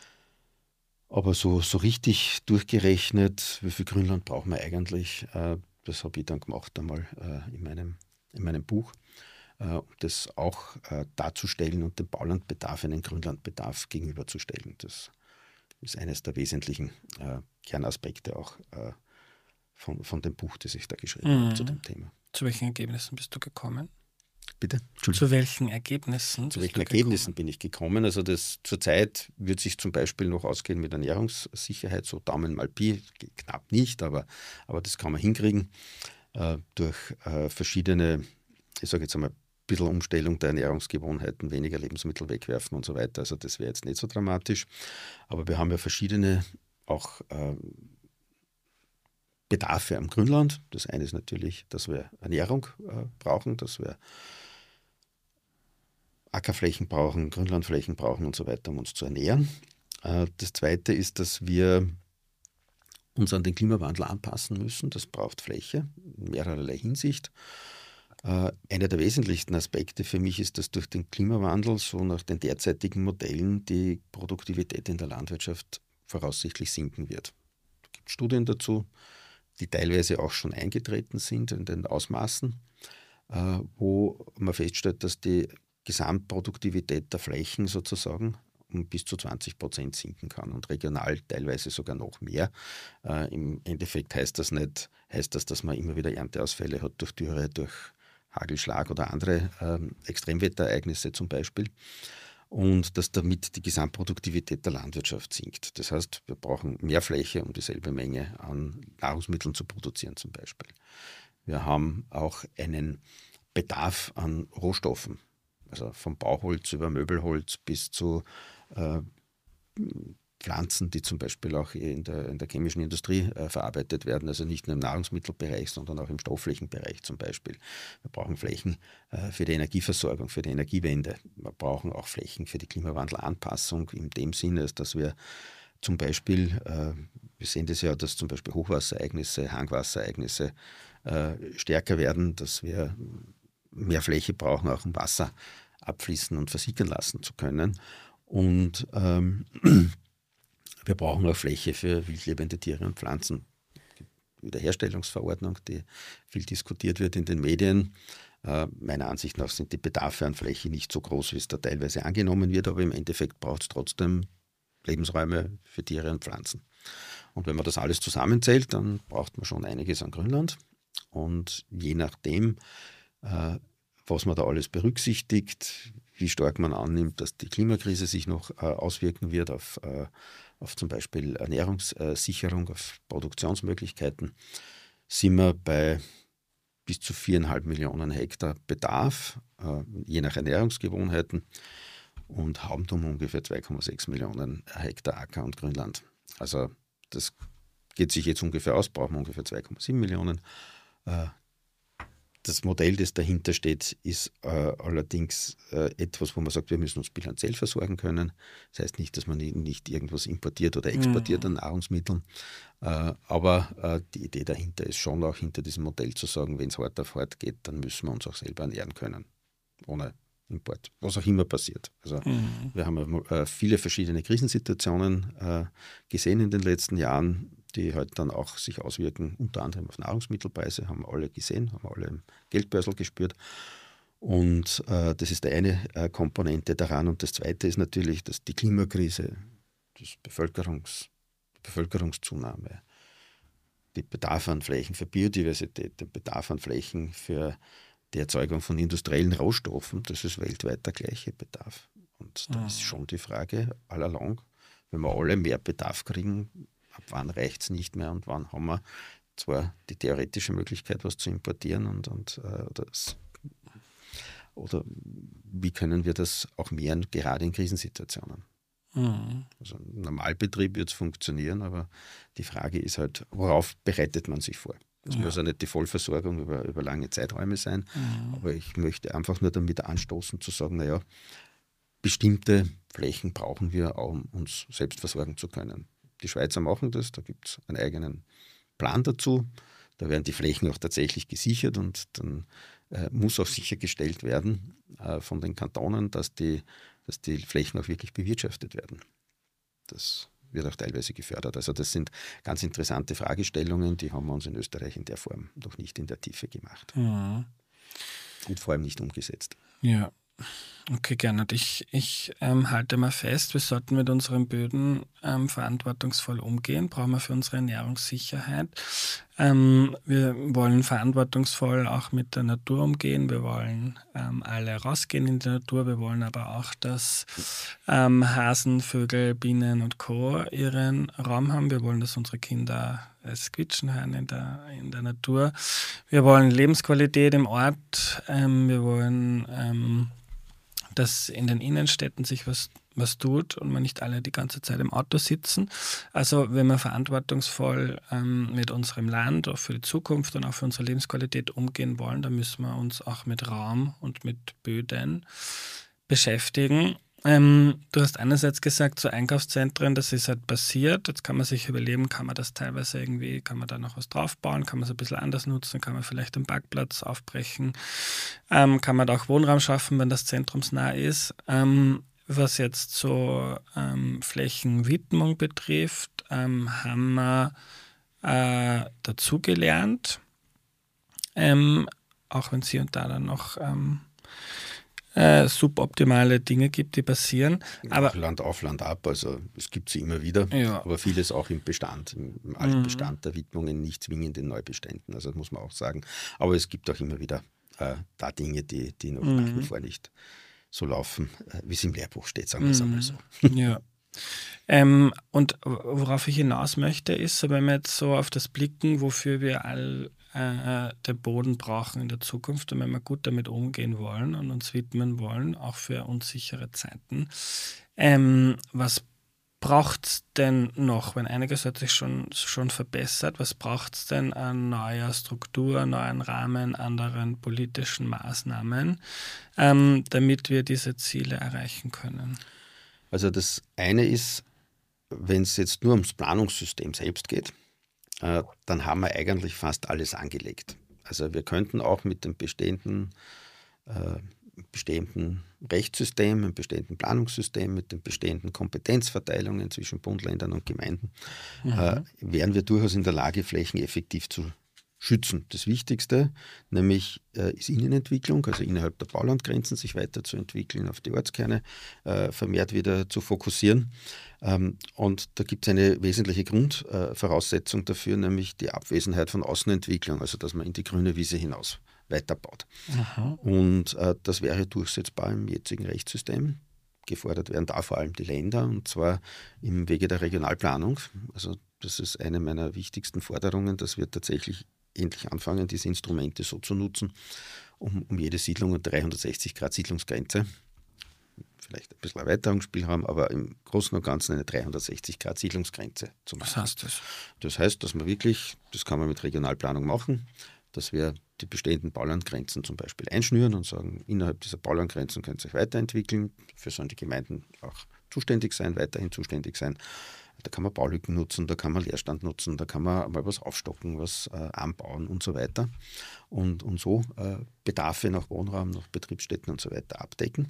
Aber so, so richtig durchgerechnet, wie viel Grünland brauchen wir eigentlich, äh, das habe ich dann gemacht einmal äh, in, meinem, in meinem Buch, äh, um das auch äh, darzustellen und den Baulandbedarf einen Grünlandbedarf gegenüberzustellen. Das ist eines der wesentlichen äh, Kernaspekte auch äh, von, von dem Buch, das ich da geschrieben mhm. habe zu dem Thema. Zu welchen Ergebnissen bist du gekommen? Bitte? Zu welchen Ergebnissen? Zu welchen Ergebnissen bin ich gekommen? Also das zurzeit wird sich zum Beispiel noch ausgehen mit Ernährungssicherheit, so Daumen mal Pi, knapp nicht, aber, aber das kann man hinkriegen äh, durch äh, verschiedene, ich sage jetzt einmal, bisschen Umstellung der Ernährungsgewohnheiten, weniger Lebensmittel wegwerfen und so weiter. Also das wäre jetzt nicht so dramatisch. Aber wir haben ja verschiedene auch äh, Bedarfe am Grünland. Das eine ist natürlich, dass wir Ernährung äh, brauchen, dass wir Ackerflächen brauchen, Grünlandflächen brauchen und so weiter, um uns zu ernähren. Äh, das zweite ist, dass wir uns an den Klimawandel anpassen müssen. Das braucht Fläche in mehrerlei Hinsicht. Äh, einer der wesentlichsten Aspekte für mich ist, dass durch den Klimawandel so nach den derzeitigen Modellen die Produktivität in der Landwirtschaft voraussichtlich sinken wird. Es gibt Studien dazu, die teilweise auch schon eingetreten sind in den Ausmaßen, äh, wo man feststellt, dass die Gesamtproduktivität der Flächen sozusagen um bis zu zwanzig Prozent sinken kann und regional teilweise sogar noch mehr. Äh, Im Endeffekt heißt das nicht, heißt das, dass man immer wieder Ernteausfälle hat durch Dürre, durch Hagelschlag oder andere ähm, Extremwetterereignisse zum Beispiel. Und dass damit die Gesamtproduktivität der Landwirtschaft sinkt. Das heißt, wir brauchen mehr Fläche, um dieselbe Menge an Nahrungsmitteln zu produzieren zum Beispiel. Wir haben auch einen Bedarf an Rohstoffen, also vom Bauholz über Möbelholz bis zu äh, Pflanzen, die zum Beispiel auch in der, in der chemischen Industrie äh, verarbeitet werden, also nicht nur im Nahrungsmittelbereich, sondern auch im Stoffflächenbereich zum Beispiel. Wir brauchen Flächen äh, für die Energieversorgung, für die Energiewende. Wir brauchen auch Flächen für die Klimawandelanpassung in dem Sinne, dass wir zum Beispiel, äh, wir sehen das ja, dass zum Beispiel Hochwasserereignisse, Hangwasserereignisse äh, stärker werden, dass wir mehr Fläche brauchen, auch um Wasser abfließen und versickern lassen zu können. Und ähm, wir brauchen auch Fläche für wildlebende Tiere und Pflanzen. Die Wiederherstellungsverordnung, die viel diskutiert wird in den Medien. Äh, meiner Ansicht nach sind die Bedarfe an Fläche nicht so groß, wie es da teilweise angenommen wird, aber im Endeffekt braucht es trotzdem Lebensräume für Tiere und Pflanzen. Und wenn man das alles zusammenzählt, dann braucht man schon einiges an Grünland. Und je nachdem, äh, was man da alles berücksichtigt, wie stark man annimmt, dass die Klimakrise sich noch äh, auswirken wird auf, äh, auf zum Beispiel Ernährungssicherung, auf Produktionsmöglichkeiten, sind wir bei bis zu viereinhalb Millionen Hektar Bedarf, äh, je nach Ernährungsgewohnheiten, und haben um ungefähr zwei Komma sechs Millionen Hektar Acker- und Grünland. Also das geht sich jetzt ungefähr aus, brauchen wir ungefähr zwei Komma sieben Millionen. Äh, Das Modell, das dahinter steht, ist äh, allerdings äh, etwas, wo man sagt, wir müssen uns bilanziell versorgen können. Das heißt nicht, dass man nicht irgendwas importiert oder exportiert mhm. an Nahrungsmitteln. Äh, aber äh, die Idee dahinter ist schon auch hinter diesem Modell zu sagen, wenn es hart auf hart geht, dann müssen wir uns auch selber ernähren können. Ohne Import. Was auch immer passiert. Also mhm. wir haben äh, viele verschiedene Krisensituationen äh, gesehen in den letzten Jahren, die halt dann auch sich auswirken, unter anderem auf Nahrungsmittelpreise, haben wir alle gesehen, haben wir alle im Geldbörsel gespürt. Und äh, das ist die eine äh, Komponente daran. Und das zweite ist natürlich, dass die Klimakrise, das Bevölkerungs, die Bevölkerungszunahme, die Bedarf an Flächen für Biodiversität, der Bedarf an Flächen für die Erzeugung von industriellen Rohstoffen, das ist weltweit der gleiche Bedarf. Und da mhm. ist schon die Frage, all along, wenn wir alle mehr Bedarf kriegen, ab wann reicht es nicht mehr und wann haben wir zwar die theoretische Möglichkeit, was zu importieren und, und äh, oder, das, oder wie können wir das auch mehren, gerade in Krisensituationen. Mhm. Also im Normalbetrieb wird es funktionieren, aber die Frage ist halt, worauf bereitet man sich vor? Das ja. muss ja nicht die Vollversorgung über, über lange Zeiträume sein, mhm. aber ich möchte einfach nur damit anstoßen, zu sagen, naja, bestimmte Flächen brauchen wir, um uns selbst versorgen zu können. Die Schweizer machen das, da gibt es einen eigenen Plan dazu. Da werden die Flächen auch tatsächlich gesichert und dann äh, muss auch sichergestellt werden äh, von den Kantonen, dass die, dass die Flächen auch wirklich bewirtschaftet werden. Das wird auch teilweise gefördert. Also das sind ganz interessante Fragestellungen, die haben wir uns in Österreich in der Form noch nicht in der Tiefe gemacht. Ja. Und vor allem nicht umgesetzt. Ja. Okay, gerne. Und ich, ich ähm, halte mal fest, wir sollten mit unseren Böden ähm, verantwortungsvoll umgehen, brauchen wir für unsere Ernährungssicherheit. Ähm, wir wollen verantwortungsvoll auch mit der Natur umgehen, wir wollen ähm, alle rausgehen in die Natur, wir wollen aber auch, dass ähm, Hasen, Vögel, Bienen und Co. ihren Raum haben. Wir wollen, dass unsere Kinder es quietschen hören in der, in der Natur. Wir wollen Lebensqualität im Ort, ähm, wir wollen... Ähm, dass in den Innenstädten sich was, was tut und man nicht alle die ganze Zeit im Auto sitzen. Also wenn wir verantwortungsvoll ähm, mit unserem Land, auch für die Zukunft und auch für unsere Lebensqualität umgehen wollen, dann müssen wir uns auch mit Raum und mit Böden beschäftigen. Ähm, du hast einerseits gesagt, so Einkaufszentren, das ist halt passiert. Jetzt kann man sich überlegen, kann man das teilweise irgendwie, kann man da noch was draufbauen, kann man es ein bisschen anders nutzen, kann man vielleicht den Parkplatz aufbrechen, ähm, kann man da auch Wohnraum schaffen, wenn das zentrumsnah ist. Ähm, was jetzt so ähm, Flächenwidmung betrifft, ähm, haben wir äh, dazugelernt, ähm, auch wenn es hier und da dann noch ähm, Äh, suboptimale Dinge gibt, die passieren. Aber auch Land auf, Land ab, also es gibt sie immer wieder, ja. aber vieles auch im Bestand, im Altbestand der Widmungen, nicht zwingend in Neubeständen, also das muss man auch sagen. Aber es gibt auch immer wieder äh, da Dinge, die, die noch mhm. nach wie vor nicht so laufen, äh, wie es im Lehrbuch steht, sagen wir es mhm. einmal so. Ja. Ähm, und worauf ich hinaus möchte, ist, wenn wir jetzt so auf das blicken, wofür wir all äh, den Boden brauchen in der Zukunft und wenn wir gut damit umgehen wollen und uns widmen wollen, auch für unsichere Zeiten. Ähm, was braucht es denn noch, wenn einiges hat sich schon, schon verbessert, was braucht es denn an neuer Struktur, neuen Rahmen, anderen politischen Maßnahmen, ähm, damit wir diese Ziele erreichen können? Also das eine ist, wenn es jetzt nur ums Planungssystem selbst geht, äh, dann haben wir eigentlich fast alles angelegt. Also wir könnten auch mit dem bestehenden, äh, bestehenden Rechtssystem, dem bestehenden Planungssystem, mit den bestehenden Kompetenzverteilungen zwischen Bund, Ländern und Gemeinden, mhm. äh, wären wir durchaus in der Lage, Flächen effektiv zu schützen. Das Wichtigste, nämlich äh, ist Innenentwicklung, also innerhalb der Baulandgrenzen sich weiterzuentwickeln, auf die Ortskerne äh, vermehrt wieder zu fokussieren. Ähm, und da gibt es eine wesentliche Grundvoraussetzung äh, dafür, nämlich die Abwesenheit von Außenentwicklung, also dass man in die grüne Wiese hinaus weiterbaut. Aha. Und äh, das wäre durchsetzbar im jetzigen Rechtssystem. Gefordert werden da vor allem die Länder, und zwar im Wege der Regionalplanung. Also das ist eine meiner wichtigsten Forderungen, dass wir tatsächlich endlich anfangen, diese Instrumente so zu nutzen, um, um jede Siedlung eine dreihundertsechzig Grad Siedlungsgrenze, vielleicht ein bisschen Erweiterungsspielraum, aber im Großen und Ganzen eine dreihundertsechzig Grad Siedlungsgrenze zu machen. Was heißt das? Das heißt, dass man wirklich, das kann man mit Regionalplanung machen, dass wir die bestehenden Baulandgrenzen zum Beispiel einschnüren und sagen, innerhalb dieser Baulandgrenzen könnt ihr euch weiterentwickeln. Dafür sollen die Gemeinden auch zuständig sein, weiterhin zuständig sein. Da kann man Baulücken nutzen, da kann man Leerstand nutzen, da kann man mal was aufstocken, was äh, anbauen und so weiter. Und, und so äh, Bedarfe nach Wohnraum, nach Betriebsstätten und so weiter abdecken.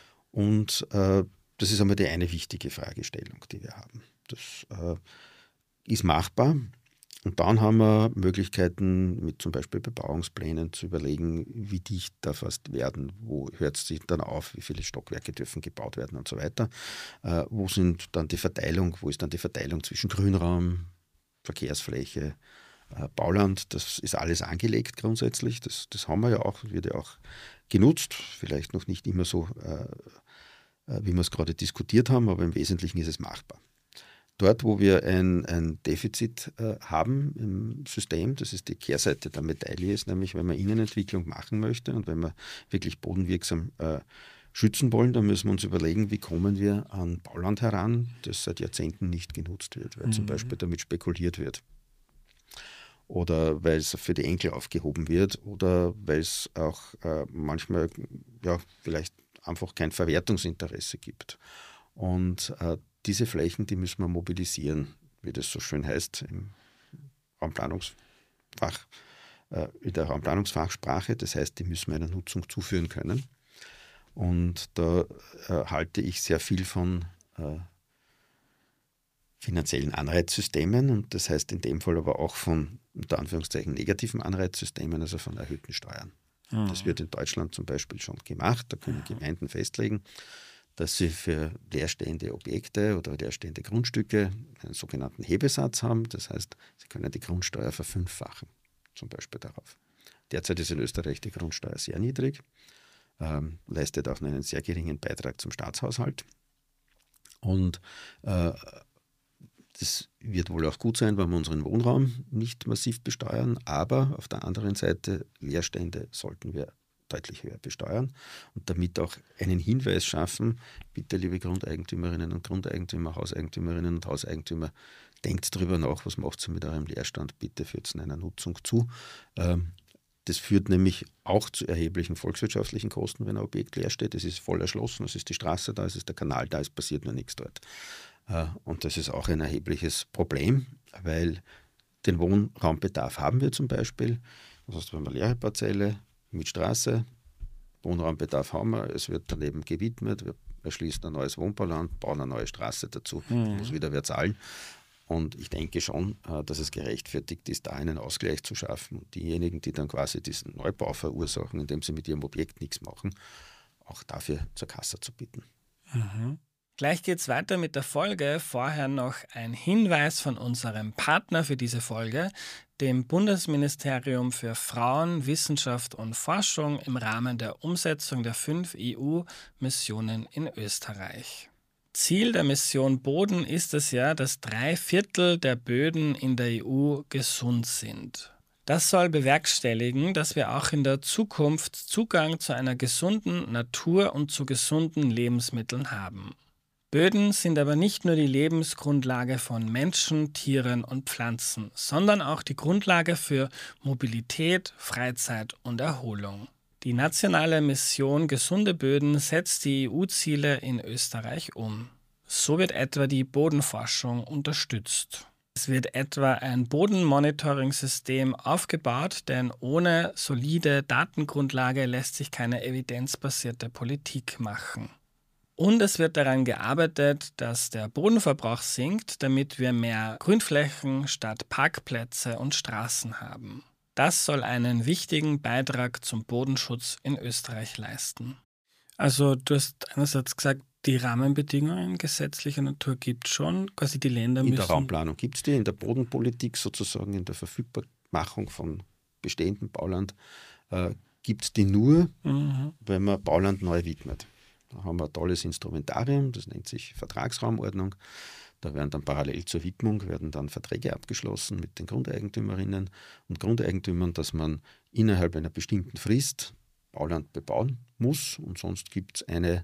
Und äh, das ist einmal die eine wichtige Fragestellung, die wir haben. Das äh, ist machbar. Und dann haben wir Möglichkeiten, mit zum Beispiel Bebauungsplänen zu überlegen, wie dicht darf es werden, wo hört es sich dann auf, wie viele Stockwerke dürfen gebaut werden und so weiter. Äh, wo sind dann die Verteilung, wo ist dann die Verteilung zwischen Grünraum, Verkehrsfläche, äh, Bauland, das ist alles angelegt grundsätzlich. Das, das haben wir ja auch, wird ja auch genutzt, vielleicht noch nicht immer so, äh, wie wir es gerade diskutiert haben, aber im Wesentlichen ist es machbar. Dort, wo wir ein, ein Defizit äh, haben im System, das ist die Kehrseite der Medaille, ist nämlich, wenn man Innenentwicklung machen möchte und wenn wir wirklich bodenwirksam äh, schützen wollen, dann müssen wir uns überlegen, wie kommen wir an Bauland heran, das seit Jahrzehnten nicht genutzt wird, weil mhm. zum Beispiel damit spekuliert wird. Oder weil es für die Enkel aufgehoben wird oder weil es auch äh, manchmal ja, vielleicht einfach kein Verwertungsinteresse gibt. Und äh, diese Flächen, die müssen wir mobilisieren, wie das so schön heißt im Raumplanungsfach, äh, in der Raumplanungsfachsprache. Das heißt, die müssen wir einer Nutzung zuführen können. Und da äh, halte ich sehr viel von äh, finanziellen Anreizsystemen und das heißt in dem Fall aber auch von unter Anführungszeichen negativen Anreizsystemen, also von erhöhten Steuern. Mhm. Das wird in Deutschland zum Beispiel schon gemacht. Da können mhm. Gemeinden festlegen, dass sie für leerstehende Objekte oder leerstehende Grundstücke einen sogenannten Hebesatz haben. Das heißt, sie können die Grundsteuer verfünffachen, zum Beispiel darauf. Derzeit ist in Österreich die Grundsteuer sehr niedrig, ähm, leistet auch einen sehr geringen Beitrag zum Staatshaushalt. Und äh, das wird wohl auch gut sein, wenn wir unseren Wohnraum nicht massiv besteuern, aber auf der anderen Seite Leerstände sollten wir deutlich höher besteuern und damit auch einen Hinweis schaffen, bitte liebe Grundeigentümerinnen und Grundeigentümer, Hauseigentümerinnen und Hauseigentümer, denkt darüber nach, was macht ihr mit eurem Leerstand, bitte führt es in einer Nutzung zu. Ähm, Das führt nämlich auch zu erheblichen volkswirtschaftlichen Kosten, wenn ein Objekt leer steht. Es ist voll erschlossen, es ist die Straße da, es ist der Kanal da, es passiert nur nichts dort. Und das ist auch ein erhebliches Problem, weil den Wohnraumbedarf haben wir zum Beispiel. Das heißt, wir haben eine leere Parzelle mit Straße, Wohnraumbedarf haben wir, es wird daneben gewidmet, wir erschließen ein neues Wohnbauland, bauen eine neue Straße dazu, mhm. muss wieder wer zahlen. Und ich denke schon, dass es gerechtfertigt ist, da einen Ausgleich zu schaffen. Und diejenigen, die dann quasi diesen Neubau verursachen, indem sie mit ihrem Objekt nichts machen, auch dafür zur Kasse zu bitten. Mhm. Gleich geht's weiter mit der Folge. Vorher noch ein Hinweis von unserem Partner für diese Folge, dem Bundesministerium für Frauen, Wissenschaft und Forschung im Rahmen der Umsetzung der fünf E U-Missionen in Österreich. Ziel der Mission Boden ist es ja, dass drei Viertel der Böden in der E U gesund sind. Das soll bewerkstelligen, dass wir auch in der Zukunft Zugang zu einer gesunden Natur und zu gesunden Lebensmitteln haben. Böden sind aber nicht nur die Lebensgrundlage von Menschen, Tieren und Pflanzen, sondern auch die Grundlage für Mobilität, Freizeit und Erholung. Die nationale Mission Gesunde Böden setzt die E U-Ziele in Österreich um. So wird etwa die Bodenforschung unterstützt. Es wird etwa ein Bodenmonitoring-System aufgebaut, denn ohne solide Datengrundlage lässt sich keine evidenzbasierte Politik machen. Und es wird daran gearbeitet, dass der Bodenverbrauch sinkt, damit wir mehr Grünflächen statt Parkplätze und Straßen haben. Das soll einen wichtigen Beitrag zum Bodenschutz in Österreich leisten. Also du hast einerseits gesagt, die Rahmenbedingungen gesetzlicher Natur gibt es schon, quasi die Länder müssen... In der Raumplanung gibt es die, in der Bodenpolitik sozusagen, in der Verfügbarmachung von bestehendem Bauland äh, gibt es die nur, mhm. wenn man Bauland neu widmet. Da haben wir ein tolles Instrumentarium, das nennt sich Vertragsraumordnung. Da werden dann parallel zur Widmung werden dann Verträge abgeschlossen mit den Grundeigentümerinnen und Grundeigentümern, dass man innerhalb einer bestimmten Frist Bauland bebauen muss und sonst gibt es eine,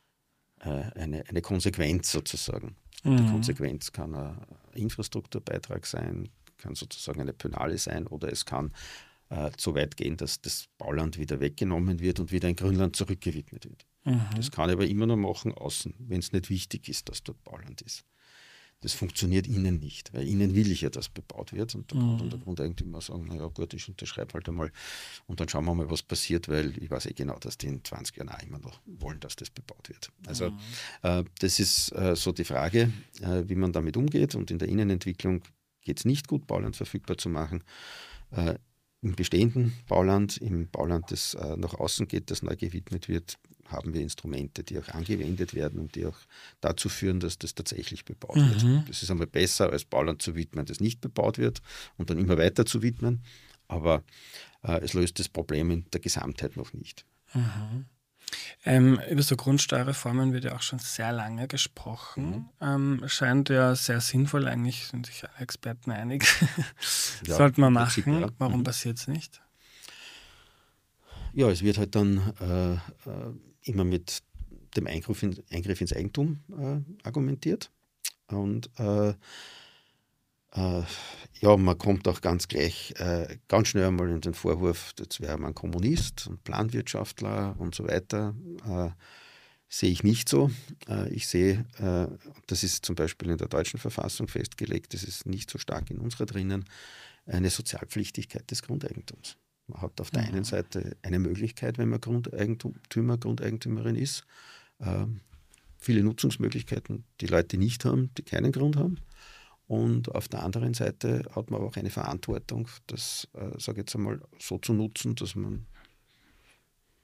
äh, eine, eine Konsequenz sozusagen. Mhm. Die Konsequenz kann ein Infrastrukturbeitrag sein, kann sozusagen eine Penale sein oder es kann äh, so weit gehen, dass das Bauland wieder weggenommen wird und wieder in Grünland zurückgewidmet wird. Mhm. Das kann ich aber immer nur machen, außen, wenn es nicht wichtig ist, dass dort Bauland ist. Das funktioniert innen nicht, weil innen will ich ja, dass bebaut wird. Und da kann dann der Grundeigentümer sagen, naja gut, ich unterschreibe halt einmal und dann schauen wir mal, was passiert, weil ich weiß eh genau, dass die in zwanzig Jahren auch immer noch wollen, dass das bebaut wird. Also mhm. äh, das ist äh, so die Frage, äh, wie man damit umgeht. Und in der Innenentwicklung geht es nicht gut, Bauland verfügbar zu machen. Äh, Im bestehenden Bauland, im Bauland, das äh, nach außen geht, das neu gewidmet wird, haben wir Instrumente, die auch angewendet werden und die auch dazu führen, dass das tatsächlich bebaut mhm. wird. Das ist einmal besser, als Bauland zu widmen, das nicht bebaut wird und dann immer weiter zu widmen, aber äh, es löst das Problem in der Gesamtheit noch nicht. Mhm. Ähm, über so Grundsteuerreformen wird ja auch schon sehr lange gesprochen. Mhm. Ähm, scheint ja sehr sinnvoll, eigentlich sind sich alle Experten einig. Ja, sollte man machen. Prinzip, ja. Warum mhm. passiert es nicht? Ja, es wird halt dann äh, äh, immer mit dem Eingriff, in, Eingriff ins Eigentum äh, argumentiert. Und äh, äh, ja, man kommt auch ganz gleich, äh, ganz schnell einmal in den Vorwurf, jetzt wäre man Kommunist und Planwirtschaftler und so weiter. Äh, sehe ich nicht so. Äh, ich sehe, äh, das ist zum Beispiel in der deutschen Verfassung festgelegt, das ist nicht so stark in unserer drinnen, eine Sozialpflichtigkeit des Grundeigentums. Man hat auf der mhm. einen Seite eine Möglichkeit, wenn man Grundeigentümer, Grundeigentümerin ist, äh, viele Nutzungsmöglichkeiten, die Leute nicht haben, die keinen Grund haben. Und auf der anderen Seite hat man auch eine Verantwortung, das, äh, sage ich jetzt einmal, so zu nutzen, dass man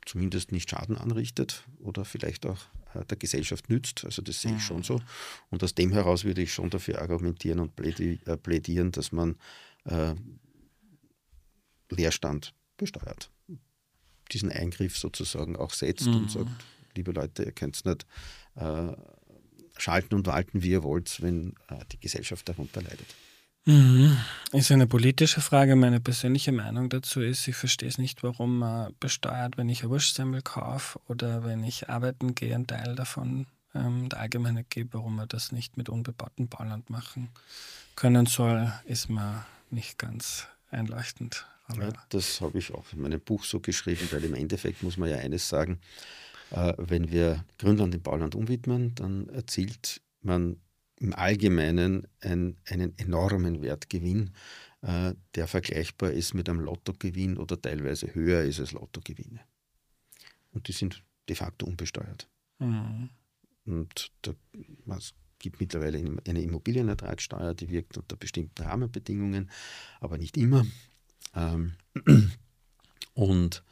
zumindest nicht Schaden anrichtet oder vielleicht auch äh, der Gesellschaft nützt. Also das sehe ich schon so. Und aus dem heraus würde ich schon dafür argumentieren und plädi- äh, plädieren, dass man äh, Leerstand besteuert. Diesen Eingriff sozusagen auch setzt mhm. und sagt, liebe Leute, ihr könnt es nicht äh, schalten und walten, wie ihr wollt, wenn äh, die Gesellschaft darunter leidet. Mhm. Ist eine politische Frage. Meine persönliche Meinung dazu ist, ich verstehe es nicht, warum man besteuert, wenn ich ein Wurstsemmel kaufe oder wenn ich arbeiten gehe, einen Teil davon ähm, der Allgemeinheit gebe, warum man das nicht mit unbebautem Bauland machen können soll, ist mir nicht ganz einleuchtend. Aber ja, das habe ich auch in meinem Buch so geschrieben, weil im Endeffekt muss man ja eines sagen, äh, wenn wir Grünland in Bauland umwidmen, dann erzielt man im Allgemeinen ein, einen enormen Wertgewinn, äh, der vergleichbar ist mit einem Lottogewinn oder teilweise höher ist als Lottogewinne. Und die sind de facto unbesteuert. Mhm. Und da, es gibt mittlerweile eine Immobilienertragssteuer, die wirkt unter bestimmten Rahmenbedingungen, aber nicht immer. Ähm, und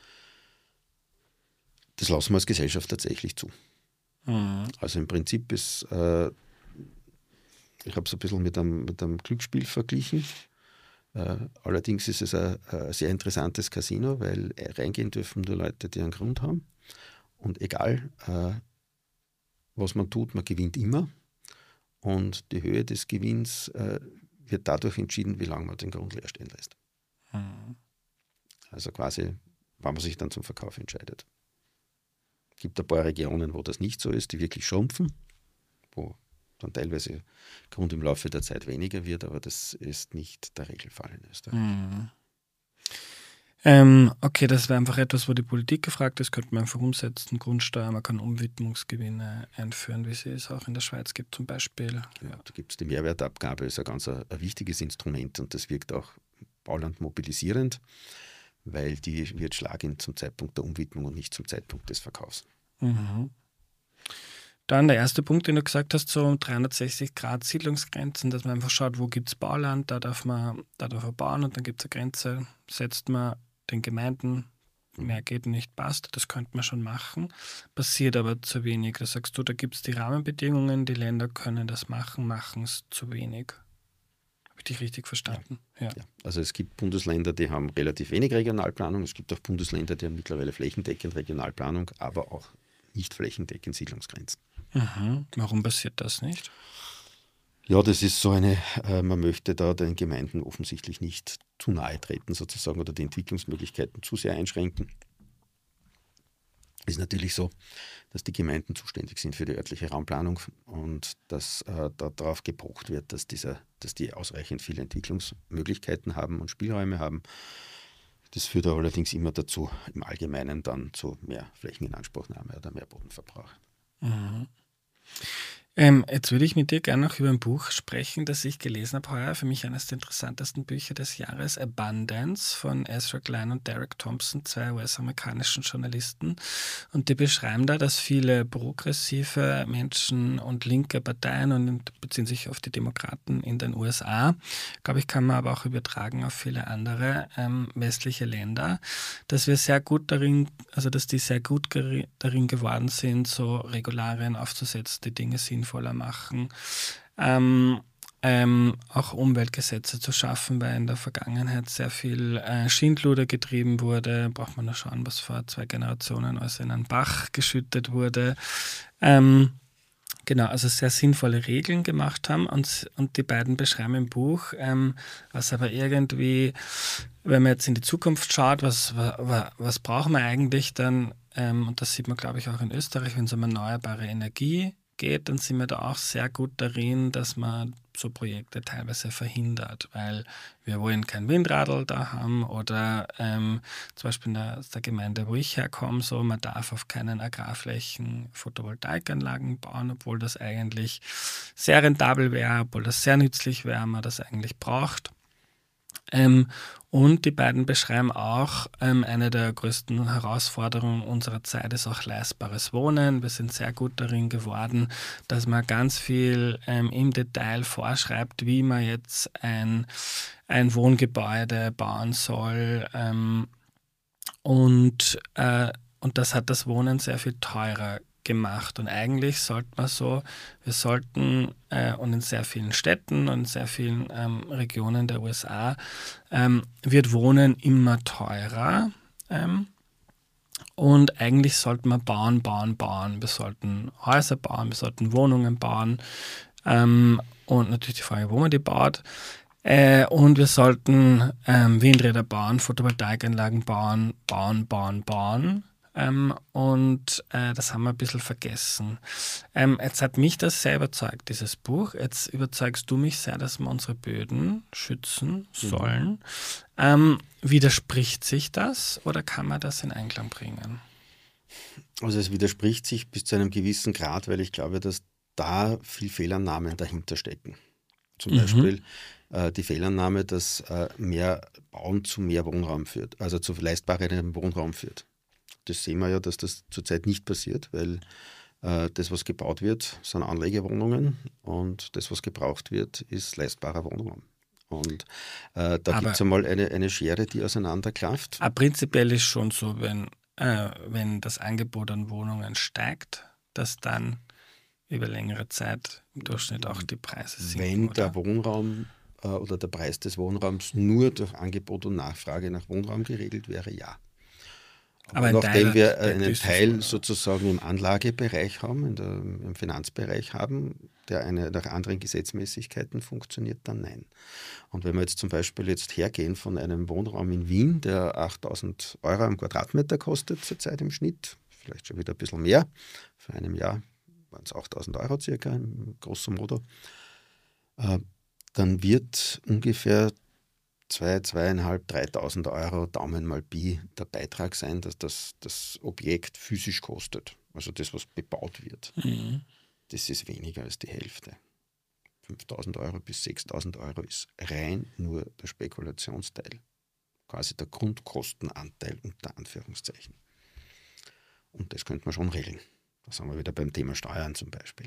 das lassen wir als Gesellschaft tatsächlich zu. Mhm. Also im Prinzip ist äh, ich habe es ein bisschen mit einem, mit einem Glücksspiel verglichen. Äh, allerdings ist es ein, ein sehr interessantes Casino, weil reingehen dürfen nur Leute, die einen Grund haben. Und egal, äh, was man tut, man gewinnt immer. Und die Höhe des Gewinns äh, wird dadurch entschieden, wie lange man den Grund leer stehen lässt. Mhm. Also quasi, wann man sich dann zum Verkauf entscheidet. Es gibt ein paar Regionen, wo das nicht so ist, die wirklich schrumpfen, wo dann teilweise Grund im Laufe der Zeit weniger wird, aber das ist nicht der Regelfall in Österreich. Mhm. Ähm, okay, das wäre einfach etwas, wo die Politik gefragt ist, könnte man einfach umsetzen, Grundsteuer, man kann Umwidmungsgewinne einführen, wie sie es auch in der Schweiz gibt zum Beispiel. Ja, da gibt es die Mehrwertabgabe, ist ein ganz ein, ein wichtiges Instrument und das wirkt auch Bauland mobilisierend, weil die wird schlagend zum Zeitpunkt der Umwidmung und nicht zum Zeitpunkt des Verkaufs. Mhm. Dann der erste Punkt, den du gesagt hast, so dreihundertsechzig Grad Siedlungsgrenzen, dass man einfach schaut, wo gibt es Bauland, da darf man, da darf man bauen und dann gibt es eine Grenze, setzt man den Gemeinden, mehr geht nicht, passt, das könnte man schon machen, passiert aber zu wenig. Da sagst du, da gibt es die Rahmenbedingungen, die Länder können das machen, machen es zu wenig. Habe ich dich richtig verstanden? Ja. Ja. Ja. Also es gibt Bundesländer, die haben relativ wenig Regionalplanung, es gibt auch Bundesländer, die haben mittlerweile flächendeckend Regionalplanung, aber auch nicht flächendeckend Siedlungsgrenzen. Mhm. Warum passiert das nicht? Ja, das ist so eine, äh, man möchte da den Gemeinden offensichtlich nicht zu nahe treten sozusagen oder die Entwicklungsmöglichkeiten zu sehr einschränken. Es ist natürlich so, dass die Gemeinden zuständig sind für die örtliche Raumplanung und dass äh, da darauf gepocht wird, dass, dieser, dass die ausreichend viele Entwicklungsmöglichkeiten haben und Spielräume haben. Das führt allerdings immer dazu, im Allgemeinen dann zu mehr Flächeninanspruchnahme oder mehr Bodenverbrauch. Mhm. Ähm, jetzt würde ich mit dir gerne noch über ein Buch sprechen, das ich gelesen habe heuer. Für mich eines der interessantesten Bücher des Jahres, Abundance von Ezra Klein und Derek Thompson, zwei U S-amerikanischen Journalisten. Und die beschreiben da, dass viele progressive Menschen und linke Parteien, und beziehen sich auf die Demokraten in den U S A, glaube ich, kann man aber auch übertragen auf viele andere ähm, westliche Länder, dass wir sehr gut darin, also dass die sehr gut geri- darin geworden sind, so Regularien aufzusetzen, die Dinge sinnvoller machen, ähm, ähm, auch Umweltgesetze zu schaffen, weil in der Vergangenheit sehr viel äh, Schindluder getrieben wurde. Braucht man nur schauen, was vor zwei Generationen alles in einen Bach geschüttet wurde. Ähm, Genau, also sehr sinnvolle Regeln gemacht haben und, und die beiden beschreiben im Buch, ähm, was aber irgendwie, wenn man jetzt in die Zukunft schaut, was, was, was brauchen wir eigentlich dann, ähm, und das sieht man, glaube ich, auch in Österreich, wenn es um erneuerbare Energie geht, dann sind wir da auch sehr gut darin, dass man so Projekte teilweise verhindert, weil wir wollen kein Windradl da haben oder ähm, zum Beispiel in der, der Gemeinde, wo ich herkomme, so, man darf auf keinen Agrarflächen Photovoltaikanlagen bauen, obwohl das eigentlich sehr rentabel wäre, obwohl das sehr nützlich wäre, man das eigentlich braucht. Ähm, und die beiden beschreiben auch, ähm, eine der größten Herausforderungen unserer Zeit ist auch leistbares Wohnen. Wir sind sehr gut darin geworden, dass man ganz viel ähm, im Detail vorschreibt, wie man jetzt ein, ein Wohngebäude bauen soll. Ähm, und äh, und das hat das Wohnen sehr viel teurer gemacht. Und eigentlich sollte man so, wir sollten, äh, und in sehr vielen Städten und in sehr vielen ähm, Regionen der U S A ähm, wird Wohnen immer teurer. Ähm, und eigentlich sollten wir bauen, bauen, bauen. Wir sollten Häuser bauen, wir sollten Wohnungen bauen. Ähm, und natürlich die Frage, wo man die baut. Äh, und wir sollten ähm, Windräder bauen, Photovoltaikanlagen bauen, bauen, bauen, bauen. Ähm, und äh, das haben wir ein bisschen vergessen. Ähm, jetzt hat mich das sehr überzeugt, dieses Buch. Jetzt überzeugst du mich sehr, dass wir unsere Böden schützen sollen. Mhm. Ähm, widerspricht sich das oder kann man das in Einklang bringen? Also es widerspricht sich bis zu einem gewissen Grad, weil ich glaube, dass da viel Fehlannahmen dahinter stecken. Zum mhm. Beispiel äh, die Fehlannahme, dass äh, mehr Bauen zu mehr Wohnraum führt, also zu leistbarem Wohnraum führt. Das sehen wir ja, dass das zurzeit nicht passiert, weil äh, das, was gebaut wird, sind Anlegewohnungen und das, was gebraucht wird, ist leistbarer Wohnraum. Und äh, da gibt es einmal eine, eine Schere, die auseinanderklafft. Aber prinzipiell ist schon so, wenn, äh, wenn das Angebot an Wohnungen steigt, dass dann über längere Zeit im Durchschnitt auch die Preise sinken. Wenn oder? der Wohnraum äh, oder der Preis des Wohnraums nur durch Angebot und Nachfrage nach Wohnraum geregelt wäre, ja. Aber, Aber nachdem wir einen Teil sozusagen im Anlagebereich haben, in der, im Finanzbereich haben, der eine, nach anderen Gesetzmäßigkeiten funktioniert, dann nein. Und wenn wir jetzt zum Beispiel jetzt hergehen von einem Wohnraum in Wien, der achttausend Euro am Quadratmeter kostet zurzeit im Schnitt, vielleicht schon wieder ein bisschen mehr, vor einem Jahr waren es achttausend Euro circa, im grosso modo, äh, dann wird ungefähr zwei, zweieinhalb, dreitausend Euro, Daumen mal Pi, der Beitrag sein, dass das, das Objekt physisch kostet. Also das, was bebaut wird. Mhm. Das ist weniger als die Hälfte. fünftausend Euro bis sechstausend Euro ist rein nur der Spekulationsteil. Quasi der Grundkostenanteil unter Anführungszeichen. Und das könnte man schon regeln. Da sind wir wieder beim Thema Steuern zum Beispiel.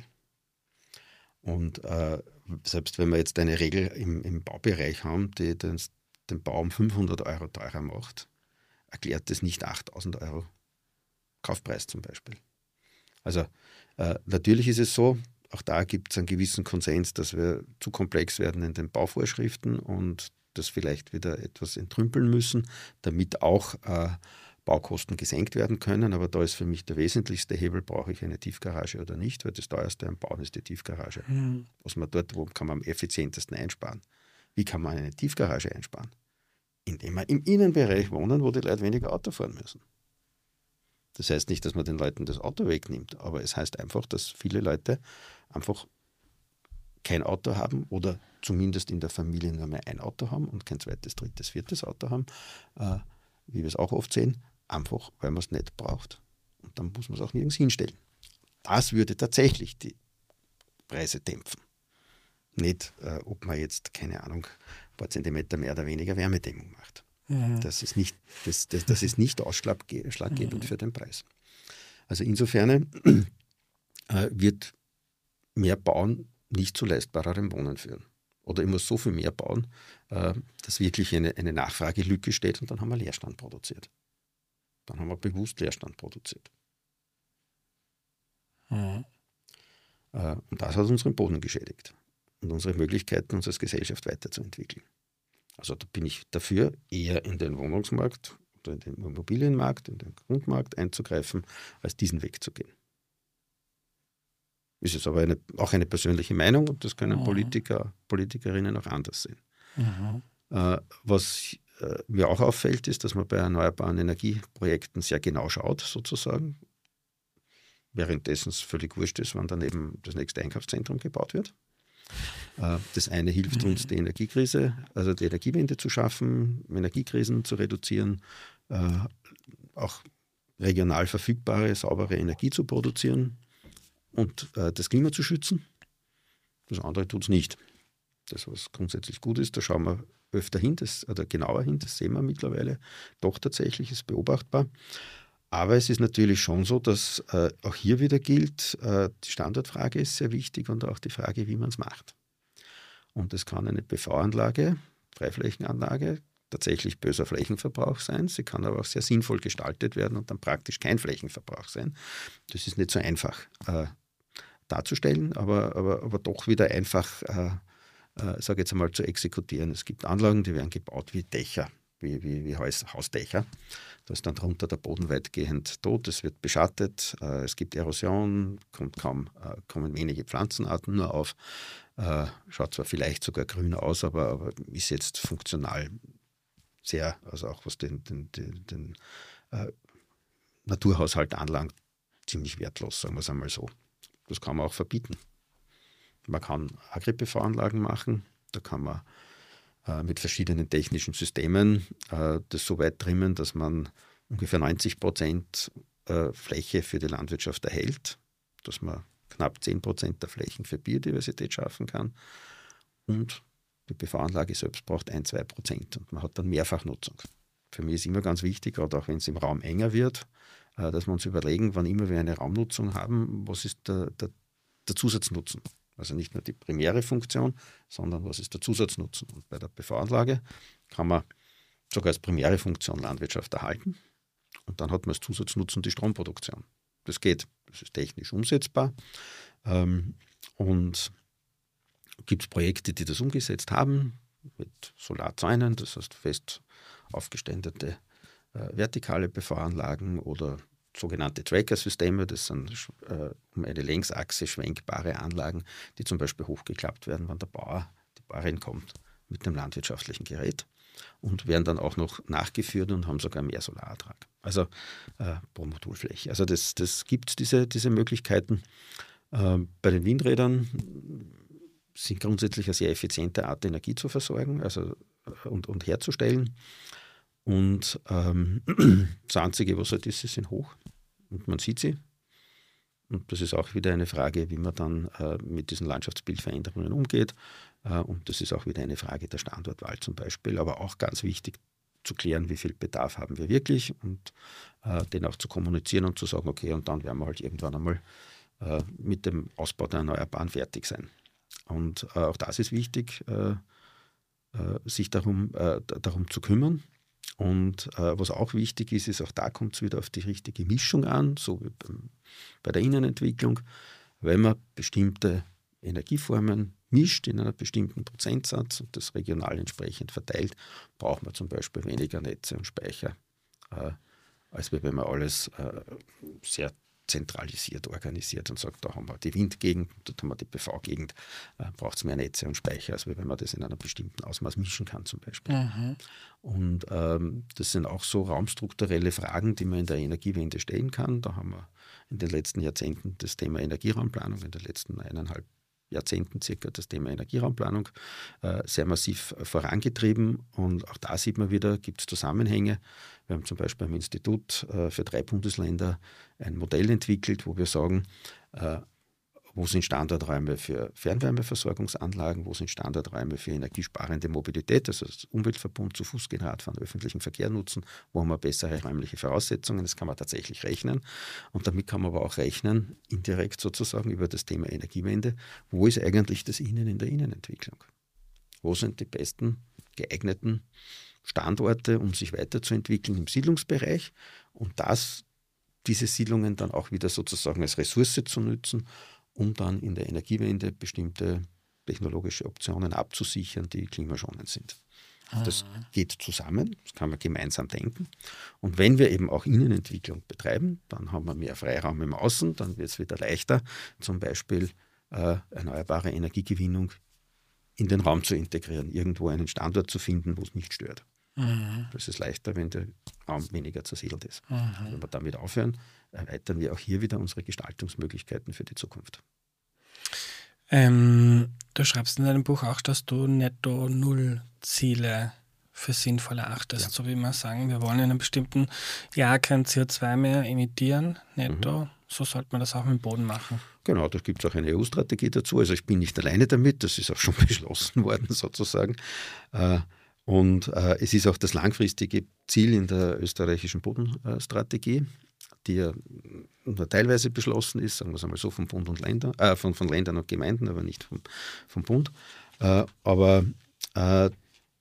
Und äh, selbst wenn wir jetzt eine Regel im, im Baubereich haben, die den, den Bau um fünfhundert Euro teurer macht, erklärt das nicht achttausend Euro Kaufpreis zum Beispiel. Also äh, natürlich ist es so, auch da gibt es einen gewissen Konsens, dass wir zu komplex werden in den Bauvorschriften und das vielleicht wieder etwas entrümpeln müssen, damit auch äh, Baukosten gesenkt werden können, aber da ist für mich der wesentlichste Hebel, brauche ich eine Tiefgarage oder nicht, weil das teuerste am Bauen ist die Tiefgarage. Mhm. Was man dort, wo kann man am effizientesten einsparen? Wie kann man eine Tiefgarage einsparen? Indem wir im Innenbereich wohnen, wo die Leute weniger Auto fahren müssen. Das heißt nicht, dass man den Leuten das Auto wegnimmt, aber es heißt einfach, dass viele Leute einfach kein Auto haben oder zumindest in der Familie nur mehr ein Auto haben und kein zweites, drittes, viertes Auto haben, äh, wie wir es auch oft sehen, einfach, weil man es nicht braucht. Und dann muss man es auch nirgends hinstellen. Das würde tatsächlich die Preise dämpfen. Nicht, äh, ob man jetzt, keine Ahnung, ein paar Zentimeter mehr oder weniger Wärmedämmung macht. Mhm. Das ist nicht, das, das, das ist nicht ausschlaggebend mhm. für den Preis. Also insofern äh, wird mehr Bauen nicht zu leistbarerem Wohnen führen. Oder ich muss so viel mehr bauen, äh, dass wirklich eine, eine Nachfragelücke steht und dann haben wir Leerstand produziert. Dann haben wir bewusst Leerstand produziert. Mhm. Äh, und das hat unseren Boden geschädigt und unsere Möglichkeiten, uns als Gesellschaft weiterzuentwickeln. Also da bin ich dafür, eher in den Wohnungsmarkt oder in den Immobilienmarkt, in den Grundmarkt einzugreifen, als diesen Weg zu gehen. Ist es aber eine, auch eine persönliche Meinung und das können mhm. Politiker, Politikerinnen auch anders sehen. Mhm. Äh, was äh, mir auch auffällt, ist, dass man bei erneuerbaren Energieprojekten sehr genau schaut, sozusagen. Währenddessen es völlig wurscht ist, wann dann eben das nächste Einkaufszentrum gebaut wird. Äh, das eine hilft mhm. uns, die Energiekrise, also die Energiewende zu schaffen, Energiekrisen zu reduzieren, äh, auch regional verfügbare, saubere Energie zu produzieren und äh, das Klima zu schützen. Das andere tut es nicht. Das, was grundsätzlich gut ist, da schauen wir öfter hin, das, oder genauer hin, das sehen wir mittlerweile doch tatsächlich, ist beobachtbar. Aber es ist natürlich schon so, dass äh, auch hier wieder gilt, äh, die Standortfrage ist sehr wichtig und auch die Frage, wie man es macht. Und es kann eine P V-Anlage, Freiflächenanlage, tatsächlich böser Flächenverbrauch sein. Sie kann aber auch sehr sinnvoll gestaltet werden und dann praktisch kein Flächenverbrauch sein. Das ist nicht so einfach äh, darzustellen, aber, aber, aber doch wieder einfach, äh, äh, sage jetzt einmal, zu exekutieren. Es gibt Anlagen, die werden gebaut wie Dächer, wie, wie, wie Haus, Hausdächer. Da ist dann drunter der Boden weitgehend tot, es wird beschattet, äh, es gibt Erosion, kommt kaum, äh, kommen wenige Pflanzenarten nur auf. Äh, schaut zwar vielleicht sogar grün aus, aber, aber ist jetzt funktional sehr, also auch was den, den, den, den äh, Naturhaushalt anlangt, ziemlich wertlos, sagen wir es einmal so. Das kann man auch verbieten. Man kann Agri-P V-Anlagen machen, da kann man äh, mit verschiedenen technischen Systemen äh, das so weit trimmen, dass man ungefähr neunzig Prozent äh, Fläche für die Landwirtschaft erhält, dass man knapp zehn Prozent der Flächen für Biodiversität schaffen kann und die P V-Anlage selbst braucht ein bis zwei Prozent und man hat dann Mehrfachnutzung. Für mich ist immer ganz wichtig, gerade auch wenn es im Raum enger wird, äh, dass wir uns überlegen, wann immer wir eine Raumnutzung haben, was ist der, der, der Zusatznutzen. Also nicht nur die primäre Funktion, sondern was ist der Zusatznutzen. Und bei der P V-Anlage kann man sogar als primäre Funktion Landwirtschaft erhalten und dann hat man als Zusatznutzen die Stromproduktion. Das geht, das ist technisch umsetzbar ähm, und gibt es Projekte, die das umgesetzt haben mit Solarzäunen, das heißt fest aufgeständete äh, vertikale P V-Anlagen oder sogenannte Tracker-Systeme, das sind äh, um eine Längsachse schwenkbare Anlagen, die zum Beispiel hochgeklappt werden, wenn der Bauer, die Bäuerin kommt mit dem landwirtschaftlichen Gerät und werden dann auch noch nachgeführt und haben sogar mehr Solarertrag. Also äh, pro Modulfläche. Also das, das gibt diese, diese Möglichkeiten. Äh, bei den Windrädern sind grundsätzlich eine sehr effiziente Art, Energie zu versorgen also, und, und herzustellen. Und ähm, das Einzige, was halt ist, sie sind hoch und man sieht sie. Und das ist auch wieder eine Frage, wie man dann äh, mit diesen Landschaftsbildveränderungen umgeht. Äh, und das ist auch wieder eine Frage der Standortwahl zum Beispiel. Aber auch ganz wichtig zu klären, wie viel Bedarf haben wir wirklich und äh, den auch zu kommunizieren und zu sagen, okay, und dann werden wir halt irgendwann einmal äh, mit dem Ausbau der Erneuerbaren fertig sein. Und äh, auch das ist wichtig, äh, äh, sich darum, äh, darum zu kümmern. Und äh, was auch wichtig ist, ist, auch da kommt es wieder auf die richtige Mischung an, so wie beim, bei der Innenentwicklung. Wenn man bestimmte Energieformen mischt in einem bestimmten Prozentsatz und das regional entsprechend verteilt, braucht man zum Beispiel weniger Netze und Speicher, äh, als wenn man alles äh, sehr zentralisiert organisiert und sagt, da haben wir die Windgegend, dort haben wir die P V-Gegend, äh, braucht es mehr Netze und Speicher, als wenn man das in einem bestimmten Ausmaß mischen kann zum Beispiel. Mhm. Und ähm, das sind auch so raumstrukturelle Fragen, die man in der Energiewende stellen kann. Da haben wir in den letzten Jahrzehnten das Thema Energieraumplanung, in den letzten eineinhalb Jahrzehnten circa das Thema Energieraumplanung äh, sehr massiv vorangetrieben. Und auch da sieht man wieder, gibt es Zusammenhänge. Wir haben zum Beispiel am Institut äh, für drei Bundesländer ein Modell entwickelt, wo wir sagen, äh, wo sind Standorträume für Fernwärmeversorgungsanlagen, wo sind Standorträume für energiesparende Mobilität, also das Umweltverbund zu Fuß gehen, Radfahren, öffentlichen Verkehr nutzen, wo haben wir bessere räumliche Voraussetzungen, das kann man tatsächlich rechnen. Und damit kann man aber auch rechnen, indirekt sozusagen über das Thema Energiewende, wo ist eigentlich das Innen in der Innenentwicklung? Wo sind die besten geeigneten Standorte, um sich weiterzuentwickeln im Siedlungsbereich und das, diese Siedlungen dann auch wieder sozusagen als Ressource zu nutzen, um dann in der Energiewende bestimmte technologische Optionen abzusichern, die klimaschonend sind. Ah. Das geht zusammen, das kann man gemeinsam denken. Und wenn wir eben auch Innenentwicklung betreiben, dann haben wir mehr Freiraum im Außen, dann wird es wieder leichter, zum Beispiel äh, erneuerbare Energiegewinnung in den Raum zu integrieren, irgendwo einen Standort zu finden, wo es nicht stört. Mhm. Das ist leichter, wenn der Raum weniger zersiedelt ist. Mhm. Wenn wir damit aufhören, erweitern wir auch hier wieder unsere Gestaltungsmöglichkeiten für die Zukunft. Ähm, du schreibst in deinem Buch auch, dass du Netto-Null-Ziele für sinnvoll erachtest. Ja. So wie wir sagen, wir wollen in einem bestimmten Jahr kein C O zwei mehr emittieren, netto. Mhm. So sollte man das auch mit dem Boden machen. Genau, da gibt es auch eine E U-Strategie dazu. Also ich bin nicht alleine damit, das ist auch schon beschlossen worden sozusagen. Äh, Und äh, es ist auch das langfristige Ziel in der österreichischen Bodenstrategie, die ja nur teilweise beschlossen ist, sagen wir es einmal so, von Bund und Ländern, äh, von, von Ländern und Gemeinden, aber nicht vom, vom Bund. Äh, aber äh,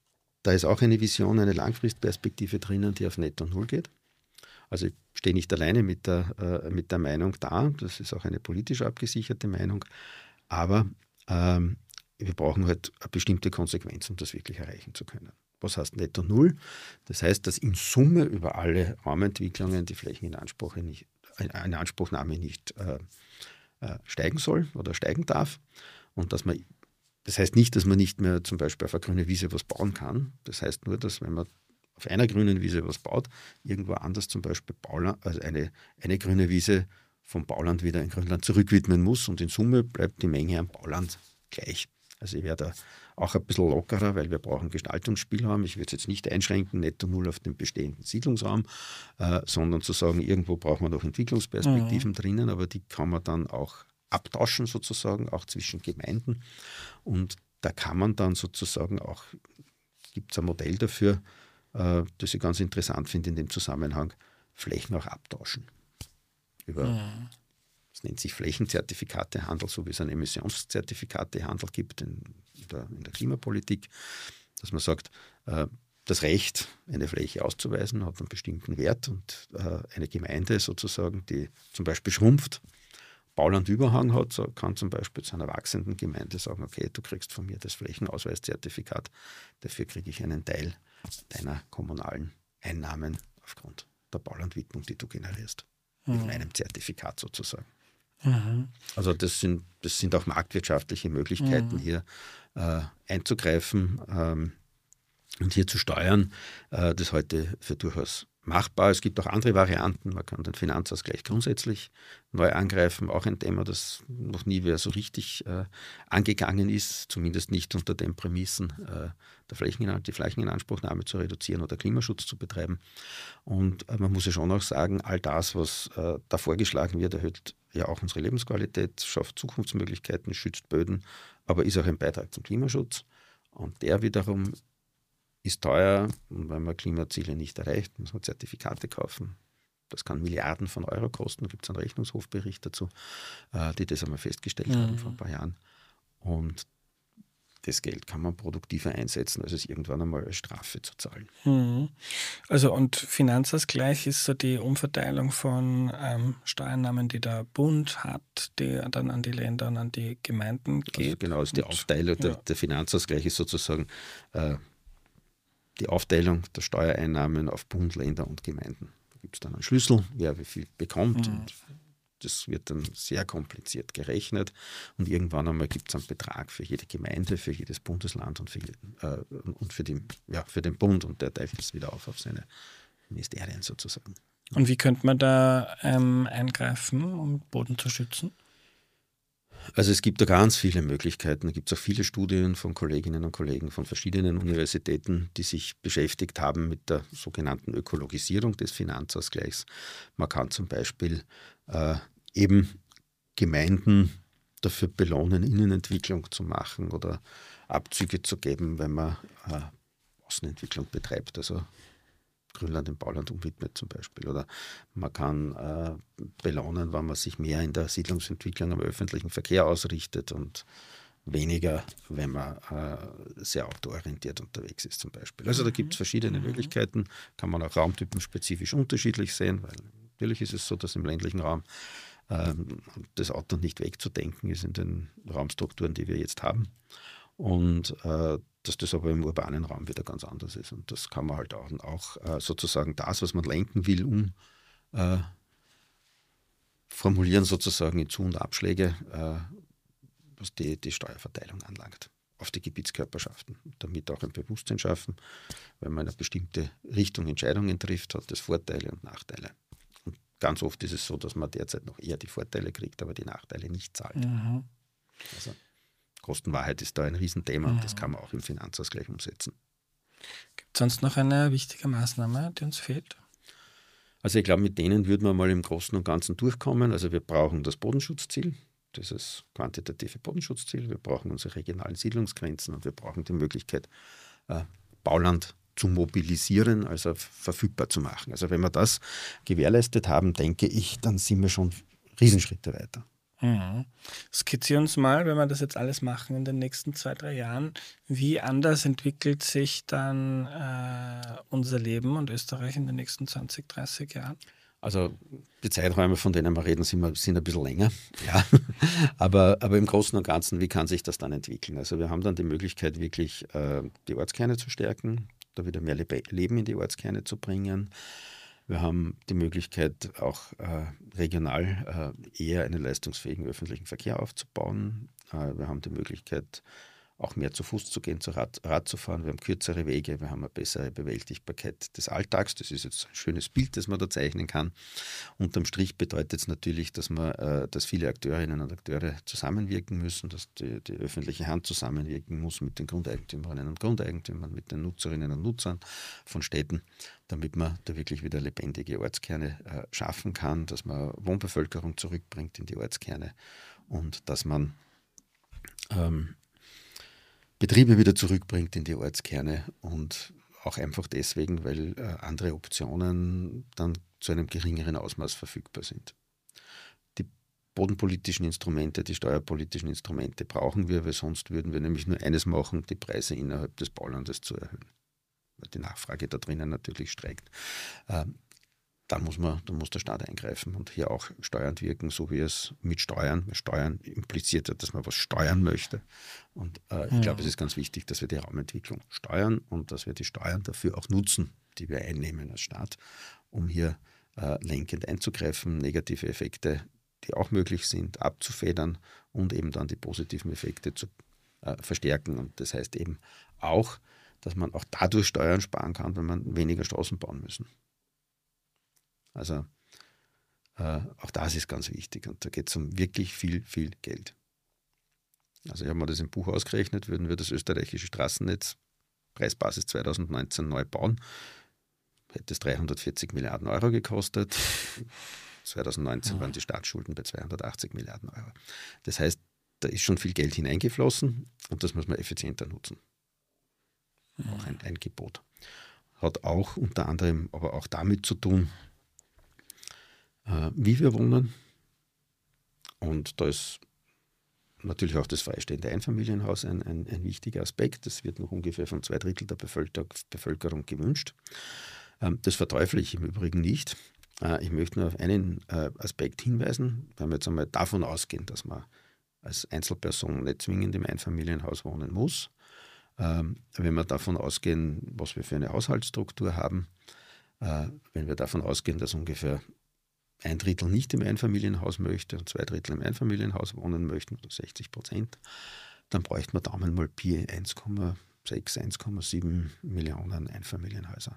da ist auch eine Vision, eine Langfristperspektive drinnen, die auf Netto Null geht. Also ich stehe nicht alleine mit der, äh, mit der Meinung da, das ist auch eine politisch abgesicherte Meinung, aber ähm, wir brauchen halt eine bestimmte Konsequenz, um das wirklich erreichen zu können. Was heißt Netto Null? Das heißt, dass in Summe über alle Raumentwicklungen die Flächeninanspruch nicht, eine Anspruchnahme nicht äh, äh, steigen soll oder steigen darf. Und dass man, das heißt nicht, dass man nicht mehr zum Beispiel auf einer grünen Wiese was bauen kann. Das heißt nur, dass wenn man auf einer grünen Wiese was baut, irgendwo anders zum Beispiel Bauland, also eine, eine grüne Wiese vom Bauland wieder in Grünland zurückwidmen muss und in Summe bleibt die Menge am Bauland gleich. Also ich werde da auch ein bisschen lockerer, weil wir brauchen Gestaltungsspielraum. Ich würde es jetzt nicht einschränken, Netto Null auf den bestehenden Siedlungsraum, äh, sondern zu sagen, irgendwo brauchen wir noch Entwicklungsperspektiven mhm. drinnen, aber die kann man dann auch abtauschen sozusagen, auch zwischen Gemeinden. Und da kann man dann sozusagen auch, gibt es ein Modell dafür, äh, das ich ganz interessant finde in dem Zusammenhang, Flächen auch abtauschen. Über, mhm. Das nennt sich Flächenzertifikatehandel, so wie es einen Emissionszertifikatehandel gibt in, in, der, in der Klimapolitik, dass man sagt, äh, das Recht, eine Fläche auszuweisen, hat einen bestimmten Wert und äh, eine Gemeinde sozusagen, die zum Beispiel schrumpft, Baulandüberhang hat, so kann zum Beispiel zu einer wachsenden Gemeinde sagen, okay, du kriegst von mir das Flächenausweiszertifikat, dafür kriege ich einen Teil deiner kommunalen Einnahmen aufgrund der Baulandwidmung, die du generierst, mhm. mit meinem Zertifikat sozusagen. Mhm. Also das sind, das sind auch marktwirtschaftliche Möglichkeiten, mhm. hier äh, einzugreifen ähm, und hier zu steuern, äh, das heute für durchaus machbar. Es gibt auch andere Varianten. Man kann den Finanzausgleich grundsätzlich neu angreifen. Auch ein Thema, das noch nie wieder so richtig äh, angegangen ist, zumindest nicht unter den Prämissen, äh, der Flächen, die Flächeninanspruchnahme zu reduzieren oder Klimaschutz zu betreiben. Und äh, man muss ja schon auch sagen, all das, was äh, da vorgeschlagen wird, erhöht ja auch unsere Lebensqualität, schafft Zukunftsmöglichkeiten, schützt Böden, aber ist auch ein Beitrag zum Klimaschutz. Und der wiederum ist teuer, und wenn man Klimaziele nicht erreicht, muss man Zertifikate kaufen. Das kann Milliarden von Euro kosten. Da gibt es einen Rechnungshofbericht dazu, äh, die das einmal festgestellt mhm. haben vor ein paar Jahren. Und das Geld kann man produktiver einsetzen, als es irgendwann einmal als Strafe zu zahlen. Mhm. Also und Finanzausgleich ist so die Umverteilung von ähm, Steuereinnahmen, die der Bund hat, die dann an die Länder und an die Gemeinden geht. Also genau, also die Aufteilung, ja. der, der Finanzausgleich ist sozusagen äh, die Aufteilung der Steuereinnahmen auf Bund, Länder und Gemeinden. Da gibt es dann einen Schlüssel, wer wie viel bekommt. Mhm. Und das wird dann sehr kompliziert gerechnet. Und irgendwann einmal gibt es einen Betrag für jede Gemeinde, für jedes Bundesland und für, jeden, äh, und für, die, ja, für den Bund. Und der teilt es wieder auf auf seine Ministerien sozusagen. Und wie könnte man da ähm, eingreifen, um Boden zu schützen? Also es gibt da ganz viele Möglichkeiten. Da gibt es auch viele Studien von Kolleginnen und Kollegen von verschiedenen Universitäten, die sich beschäftigt haben mit der sogenannten Ökologisierung des Finanzausgleichs. Man kann zum Beispiel äh, eben Gemeinden dafür belohnen, Innenentwicklung zu machen oder Abzüge zu geben, wenn man äh, Außenentwicklung betreibt, also Grünland im Bauland umwidmet zum Beispiel. Oder man kann äh, belohnen, wenn man sich mehr in der Siedlungsentwicklung am öffentlichen Verkehr ausrichtet und weniger, wenn man äh, sehr autoorientiert unterwegs ist zum Beispiel. Also da gibt es verschiedene mhm. Möglichkeiten, kann man auch raumtypenspezifisch unterschiedlich sehen, weil natürlich ist es so, dass im ländlichen Raum ähm, das Auto nicht wegzudenken ist in den Raumstrukturen, die wir jetzt haben. Und äh, dass das aber im urbanen Raum wieder ganz anders ist. Und das kann man halt auch, auch äh, sozusagen das, was man lenken will, um äh, formulieren sozusagen in Zu- und Abschläge, äh, was die, die Steuerverteilung anlangt, auf die Gebietskörperschaften. Damit auch ein Bewusstsein schaffen, wenn man in eine bestimmte Richtung Entscheidungen trifft, hat das Vorteile und Nachteile. Und ganz oft ist es so, dass man derzeit noch eher die Vorteile kriegt, aber die Nachteile nicht zahlt. Mhm. Also, Kostenwahrheit ist da ein Riesenthema und das kann man auch im Finanzausgleich umsetzen. Gibt es sonst noch eine wichtige Maßnahme, die uns fehlt? Also ich glaube, mit denen würden wir mal im Großen und Ganzen durchkommen. Also wir brauchen das Bodenschutzziel, dieses quantitative Bodenschutzziel. Wir brauchen unsere regionalen Siedlungsgrenzen und wir brauchen die Möglichkeit, äh, Bauland zu mobilisieren, also verfügbar zu machen. Also wenn wir das gewährleistet haben, denke ich, dann sind wir schon Riesenschritte weiter. Mhm. Skizziere uns mal, wenn wir das jetzt alles machen in den nächsten zwei, drei Jahren, wie anders entwickelt sich dann äh, unser Leben und Österreich in den nächsten zwanzig, dreißig Jahren? Also die Zeiträume, von denen wir reden, sind, sind ein bisschen länger. Ja. aber, aber im Großen und Ganzen, wie kann sich das dann entwickeln? Also wir haben dann die Möglichkeit, wirklich äh, die Ortskerne zu stärken, da wieder mehr Leben in die Ortskerne zu bringen. Wir haben die Möglichkeit, auch äh, regional äh, eher einen leistungsfähigen öffentlichen Verkehr aufzubauen. Äh, wir haben die Möglichkeit, auch mehr zu Fuß zu gehen, zu Rad, Rad zu fahren. Wir haben kürzere Wege, wir haben eine bessere Bewältigbarkeit des Alltags. Das ist jetzt ein schönes Bild, das man da zeichnen kann. Unterm Strich bedeutet es natürlich, dass, man, äh, dass viele Akteurinnen und Akteure zusammenwirken müssen, dass die, die öffentliche Hand zusammenwirken muss mit den Grundeigentümerinnen und Grundeigentümern, mit den Nutzerinnen und Nutzern von Städten, damit man da wirklich wieder lebendige Ortskerne äh, schaffen kann, dass man Wohnbevölkerung zurückbringt in die Ortskerne und dass man ähm, Betriebe wieder zurückbringt in die Ortskerne und auch einfach deswegen, weil äh, andere Optionen dann zu einem geringeren Ausmaß verfügbar sind. Die bodenpolitischen Instrumente, die steuerpolitischen Instrumente brauchen wir, weil sonst würden wir nämlich nur eines machen, die Preise innerhalb des Baulandes zu erhöhen, weil die Nachfrage da drinnen natürlich steigt. Ähm, Dann muss, man, dann muss der Staat eingreifen und hier auch steuernd wirken, so wie es mit Steuern, Steuern impliziert hat, dass man was steuern möchte. Und äh, ich ja. glaube, es ist ganz wichtig, dass wir die Raumentwicklung steuern und dass wir die Steuern dafür auch nutzen, die wir einnehmen als Staat, um hier äh, lenkend einzugreifen, negative Effekte, die auch möglich sind, abzufedern und eben dann die positiven Effekte zu äh, verstärken. Und das heißt eben auch, dass man auch dadurch Steuern sparen kann, wenn man weniger Straßen bauen müssen. Also äh, auch das ist ganz wichtig und da geht es um wirklich viel, viel Geld. Also ich habe mir das im Buch ausgerechnet, würden wir das österreichische Straßennetz Preisbasis zwanzig neunzehn neu bauen, hätte es dreihundertvierzig Milliarden Euro gekostet. zwanzig neunzehn ja. waren die Staatsschulden bei zweihundertachtzig Milliarden Euro. Das heißt, da ist schon viel Geld hineingeflossen und das muss man effizienter nutzen. Ja. Auch ein, ein Gebot. Hat auch unter anderem aber auch damit zu tun, wie wir wohnen. Und da ist natürlich auch das freistehende Einfamilienhaus ein, ein, ein wichtiger Aspekt. Das wird noch ungefähr von zwei Drittel der Bevölkerung gewünscht. Das verteufle ich im Übrigen nicht. Ich möchte nur auf einen Aspekt hinweisen, wenn wir jetzt einmal davon ausgehen, dass man als Einzelperson nicht zwingend im Einfamilienhaus wohnen muss. Wenn wir davon ausgehen, was wir für eine Haushaltsstruktur haben, wenn wir davon ausgehen, dass ungefähr ein Drittel nicht im Einfamilienhaus möchte und zwei Drittel im Einfamilienhaus wohnen möchten, oder sechzig Prozent, dann bräuchte man Daumen mal Pi eins Komma sechs, eins Komma sieben Millionen Einfamilienhäuser.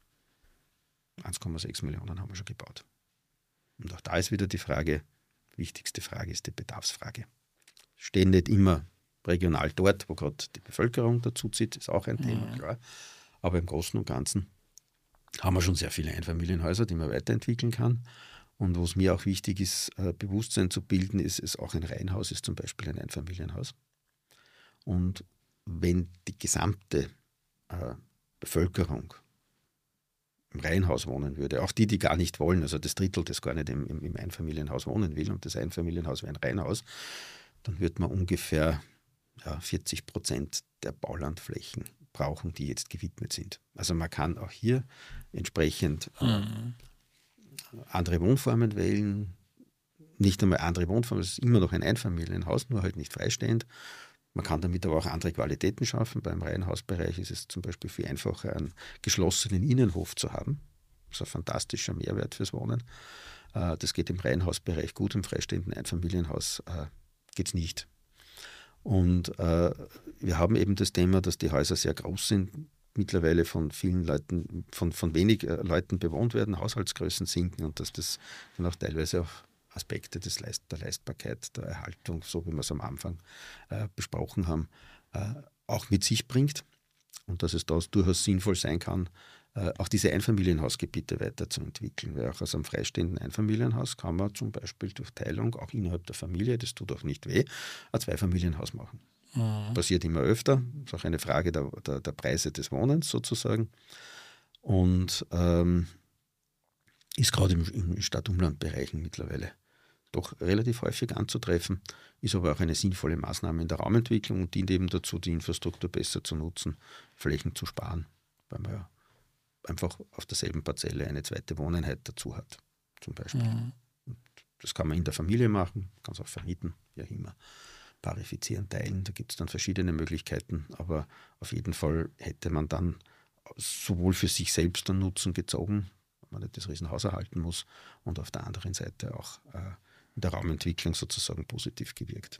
eins Komma sechs Millionen haben wir schon gebaut. Und auch da ist wieder die Frage, die wichtigste Frage ist die Bedarfsfrage. Stehen nicht immer regional dort, wo gerade die Bevölkerung dazu zieht, ist auch ein Thema, mhm. klar. Aber im Großen und Ganzen haben wir schon sehr viele Einfamilienhäuser, die man weiterentwickeln kann. Und was mir auch wichtig ist, Bewusstsein zu bilden, ist, ist auch ein Reihenhaus ist zum Beispiel ein Einfamilienhaus. Und wenn die gesamte äh, Bevölkerung im Reihenhaus wohnen würde, auch die, die gar nicht wollen, also das Drittel, das gar nicht im, im, im Einfamilienhaus wohnen will und das Einfamilienhaus wäre ein Reihenhaus, dann wird man ungefähr ja, vierzig Prozent der Baulandflächen brauchen, die jetzt gewidmet sind. Also man kann auch hier entsprechend äh, mhm. andere Wohnformen wählen, nicht einmal andere Wohnformen, es ist immer noch ein Einfamilienhaus, nur halt nicht freistehend. Man kann damit aber auch andere Qualitäten schaffen. Beim Reihenhausbereich ist es zum Beispiel viel einfacher, einen geschlossenen Innenhof zu haben. Das ist ein fantastischer Mehrwert fürs Wohnen. Das geht im Reihenhausbereich gut, im freistehenden Einfamilienhaus geht es nicht. Und äh, wir haben eben das Thema, dass die Häuser sehr groß sind, mittlerweile von vielen Leuten, von, von wenig äh, Leuten bewohnt werden, Haushaltsgrößen sinken und dass das dann auch teilweise auch Aspekte des Leist, der Leistbarkeit, der Erhaltung, so wie wir es am Anfang äh, besprochen haben, äh, auch mit sich bringt und dass es da durchaus sinnvoll sein kann, äh, auch diese Einfamilienhausgebiete weiterzuentwickeln. Weil auch aus einem freistehenden Einfamilienhaus kann man zum Beispiel durch Teilung auch innerhalb der Familie, das tut auch nicht weh, ein Zweifamilienhaus machen. Mhm. Passiert immer öfter, ist auch eine Frage der, der, der Preise des Wohnens sozusagen und ähm, ist gerade im, im Stadt-Umland-Bereichen mittlerweile doch relativ häufig anzutreffen, ist aber auch eine sinnvolle Maßnahme in der Raumentwicklung und dient eben dazu, die Infrastruktur besser zu nutzen, Flächen zu sparen, weil man ja einfach auf derselben Parzelle eine zweite Wohneinheit dazu hat, zum Beispiel. Mhm. Das kann man in der Familie machen, kann es auch vermieten, wie auch immer. Parifizieren, teilen, da gibt es dann verschiedene Möglichkeiten, aber auf jeden Fall hätte man dann sowohl für sich selbst einen Nutzen gezogen, wenn man nicht das Riesenhaus erhalten muss, und auf der anderen Seite auch äh, in der Raumentwicklung sozusagen positiv gewirkt.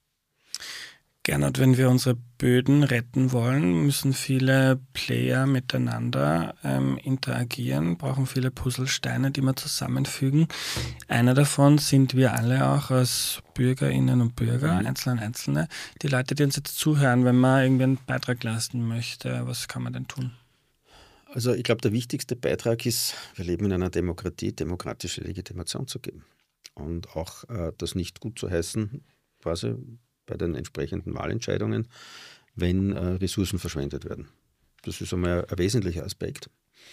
Gernot, wenn wir unsere Böden retten wollen, müssen viele Player miteinander ähm, interagieren, brauchen viele Puzzlesteine, die wir zusammenfügen. Einer davon sind wir alle auch als Bürgerinnen und Bürger, mhm. Einzelne und Einzelne. Die Leute, die uns jetzt zuhören, wenn man irgendwie einen Beitrag leisten möchte, was kann man denn tun? Also ich glaube, der wichtigste Beitrag ist, wir leben in einer Demokratie, demokratische Legitimation zu geben. Und auch äh, das nicht gut zu heißen, quasi bei den entsprechenden Wahlentscheidungen, wenn äh, Ressourcen verschwendet werden. Das ist einmal ein wesentlicher Aspekt.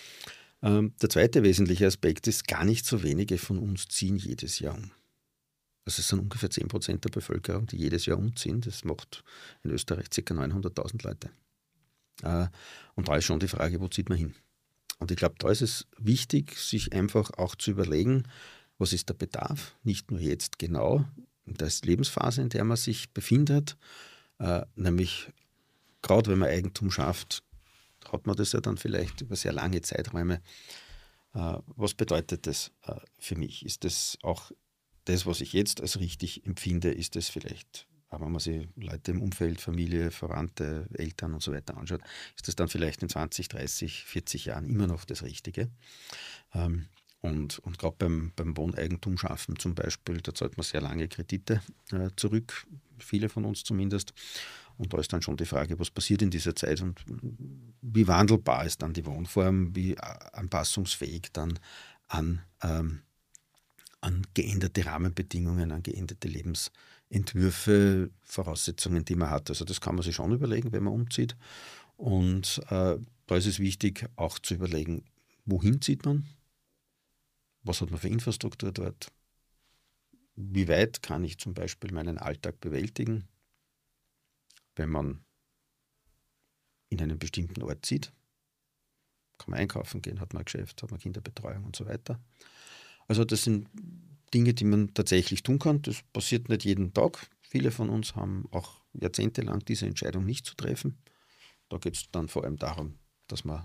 Ähm, der zweite wesentliche Aspekt ist, gar nicht so wenige von uns ziehen jedes Jahr um. Also es sind ungefähr zehn Prozent der Bevölkerung, die jedes Jahr umziehen. Das macht in Österreich ca. neunhunderttausend Leute. Äh, und da ist schon die Frage, wo zieht man hin? Und ich glaube, da ist es wichtig, sich einfach auch zu überlegen, was ist der Bedarf, nicht nur jetzt genau, in der Lebensphase, in der man sich befindet, äh, nämlich gerade wenn man Eigentum schafft, hat man das ja dann vielleicht über sehr lange Zeiträume. Äh, was bedeutet das äh, für mich? Ist das auch das, was ich jetzt als richtig empfinde, ist das vielleicht, wenn man sich Leute im Umfeld, Familie, Verwandte, Eltern und so weiter anschaut, ist das dann vielleicht in zwanzig, dreißig, vierzig Jahren immer noch das Richtige? Ähm, Und, und gerade beim, beim Wohneigentum schaffen zum Beispiel, da zahlt man sehr lange Kredite äh, zurück, viele von uns zumindest. Und da ist dann schon die Frage, was passiert in dieser Zeit und wie wandelbar ist dann die Wohnform, wie anpassungsfähig dann an, ähm, an geänderte Rahmenbedingungen, an geänderte Lebensentwürfe, Voraussetzungen, die man hat. Also das kann man sich schon überlegen, wenn man umzieht. Und äh, da ist es wichtig, auch zu überlegen, wohin zieht man? Was hat man für Infrastruktur dort? Wie weit kann ich zum Beispiel meinen Alltag bewältigen, wenn man in einen bestimmten Ort zieht? Kann man einkaufen gehen, hat man ein Geschäft, hat man Kinderbetreuung und so weiter. Also das sind Dinge, die man tatsächlich tun kann. Das passiert nicht jeden Tag. Viele von uns haben auch jahrzehntelang diese Entscheidung nicht zu treffen. Da geht es dann vor allem darum, dass man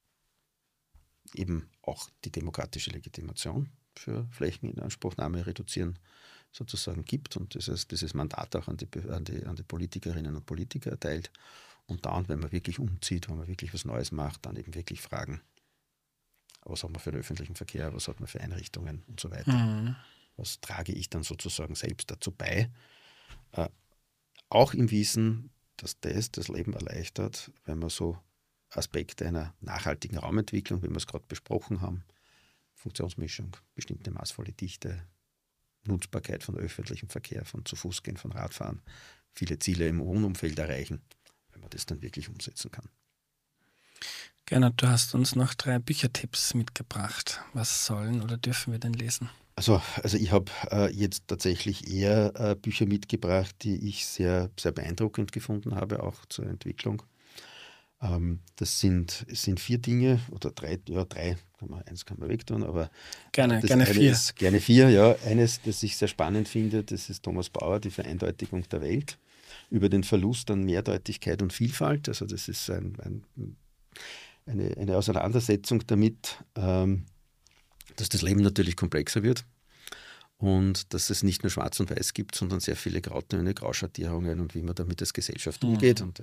eben auch die demokratische Legitimation für Flächeninanspruchnahme reduzieren sozusagen gibt und dieses, dieses Mandat auch an die, an, die, an die Politikerinnen und Politiker erteilt. Und dann, wenn man wirklich umzieht, wenn man wirklich was Neues macht, dann eben wirklich fragen, was hat man für den öffentlichen Verkehr, was hat man für Einrichtungen und so weiter. Mhm. Was trage ich dann sozusagen selbst dazu bei? Äh, auch im Wissen, dass das das Leben erleichtert, wenn man so Aspekte einer nachhaltigen Raumentwicklung, wie wir es gerade besprochen haben, Funktionsmischung, bestimmte maßvolle Dichte, Nutzbarkeit von öffentlichem Verkehr, von zu Fuß gehen, von Radfahren, viele Ziele im Wohnumfeld erreichen, wenn man das dann wirklich umsetzen kann. Gernot, du hast uns noch drei Büchertipps mitgebracht. Was sollen oder dürfen wir denn lesen? Also, also ich habe äh, jetzt tatsächlich eher äh, Bücher mitgebracht, die ich sehr, sehr beeindruckend gefunden habe, auch zur Entwicklung. Ähm, das sind, es sind vier Dinge oder drei, ja drei, kann man, eins kann man wegtun, aber gerne, das gerne vier. Ist, gerne vier, ja. Eines, das ich sehr spannend finde, das ist Thomas Bauer, Die Vereindeutigung der Welt, über den Verlust an Mehrdeutigkeit und Vielfalt. Also das ist ein, ein, eine, eine Auseinandersetzung damit, ähm, dass das Leben natürlich komplexer wird und dass es nicht nur schwarz und weiß gibt, sondern sehr viele Grautöne, Grauschattierungen und wie man damit als Gesellschaft mhm. umgeht. Und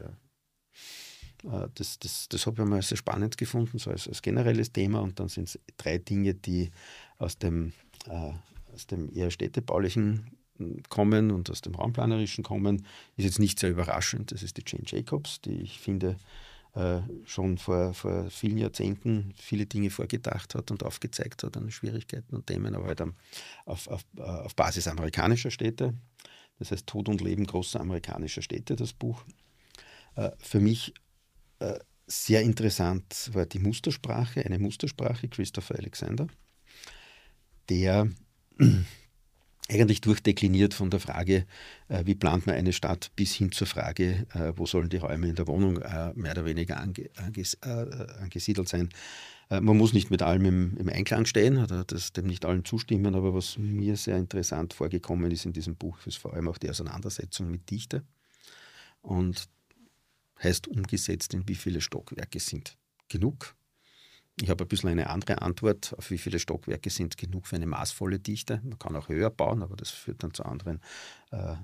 ja, das, das, das habe ich mal sehr spannend gefunden, so als, als generelles Thema. Und dann sind es drei Dinge, die aus dem, äh, aus dem eher städtebaulichen kommen und aus dem raumplanerischen kommen. Ist jetzt nicht sehr überraschend. Das ist die Jane Jacobs, die ich finde, Äh, schon vor, vor vielen Jahrzehnten viele Dinge vorgedacht hat und aufgezeigt hat an Schwierigkeiten und Themen, aber halt auf, auf, auf Basis amerikanischer Städte. Das heißt Tod und Leben großer amerikanischer Städte, das Buch. Äh, für mich äh, sehr interessant war die Mustersprache, eine Mustersprache, Christopher Alexander, der eigentlich durchdekliniert von der Frage, äh, wie plant man eine Stadt, bis hin zur Frage, äh, wo sollen die Räume in der Wohnung äh, mehr oder weniger ange, anges, äh, angesiedelt sein. Äh, man muss nicht mit allem im, im Einklang stehen oder das, dem nicht allen zustimmen, aber was mir sehr interessant vorgekommen ist in diesem Buch, ist vor allem auch die Auseinandersetzung mit Dichte und heißt umgesetzt, in wie viele Stockwerke sind genug. Ich habe ein bisschen eine andere Antwort, auf wie viele Stockwerke sind genug für eine maßvolle Dichte. Man kann auch höher bauen, aber das führt dann zu anderen, äh,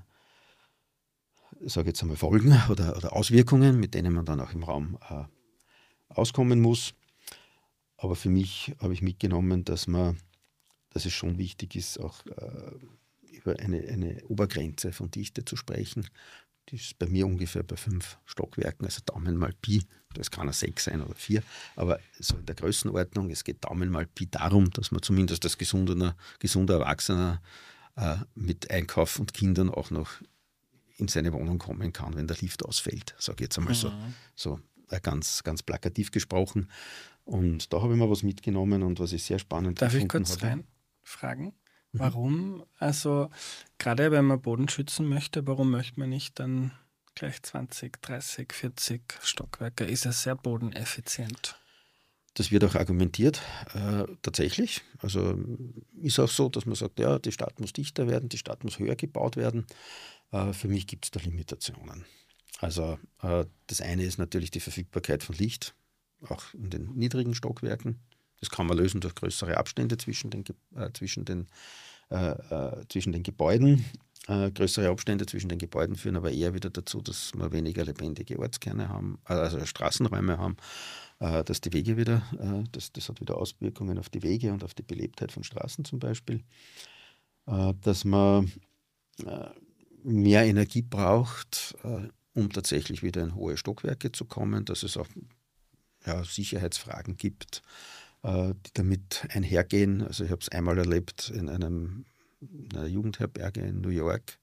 sage jetzt einmal, Folgen oder, oder Auswirkungen, mit denen man dann auch im Raum äh, auskommen muss. Aber für mich habe ich mitgenommen, dass, man, dass es schon wichtig ist, auch äh, über eine, eine Obergrenze von Dichte zu sprechen. Die ist bei mir ungefähr bei fünf Stockwerken, also Daumen mal Pi. Das kann ein sechs sein oder vier, aber so in der Größenordnung. Es geht Daumen mal Pi darum, dass man zumindest als gesunder, gesunder Erwachsener äh, mit Einkauf und Kindern auch noch in seine Wohnung kommen kann, wenn der Lift ausfällt. Sage ich jetzt einmal mhm. so, so äh, ganz, ganz plakativ gesprochen. Und da habe ich mir was mitgenommen und was ich sehr spannend Darf gefunden habe. Darf ich kurz reinfragen? Warum? Also gerade wenn man Boden schützen möchte, warum möchte man nicht dann gleich zwanzig, dreißig, vierzig Stockwerke? Ist ja sehr bodeneffizient. Das wird auch argumentiert, äh, tatsächlich. Also ist auch so, dass man sagt, ja, die Stadt muss dichter werden, die Stadt muss höher gebaut werden. Äh, für mich gibt es da Limitationen. Also äh, das eine ist natürlich die Verfügbarkeit von Licht, auch in den niedrigen Stockwerken. Das kann man lösen durch größere Abstände zwischen den, äh, zwischen den, äh, äh, zwischen den Gebäuden. Äh, größere Abstände zwischen den Gebäuden führen aber eher wieder dazu, dass wir weniger lebendige Ortskerne haben, äh, also Straßenräume haben, äh, dass die Wege wieder, äh, das, das hat wieder Auswirkungen auf die Wege und auf die Belebtheit von Straßen zum Beispiel. Äh, dass man äh, mehr Energie braucht, äh, um tatsächlich wieder in hohe Stockwerke zu kommen, dass es auch ja, Sicherheitsfragen gibt, die damit einhergehen. Also ich habe es einmal erlebt in, einem, in einer Jugendherberge in New York.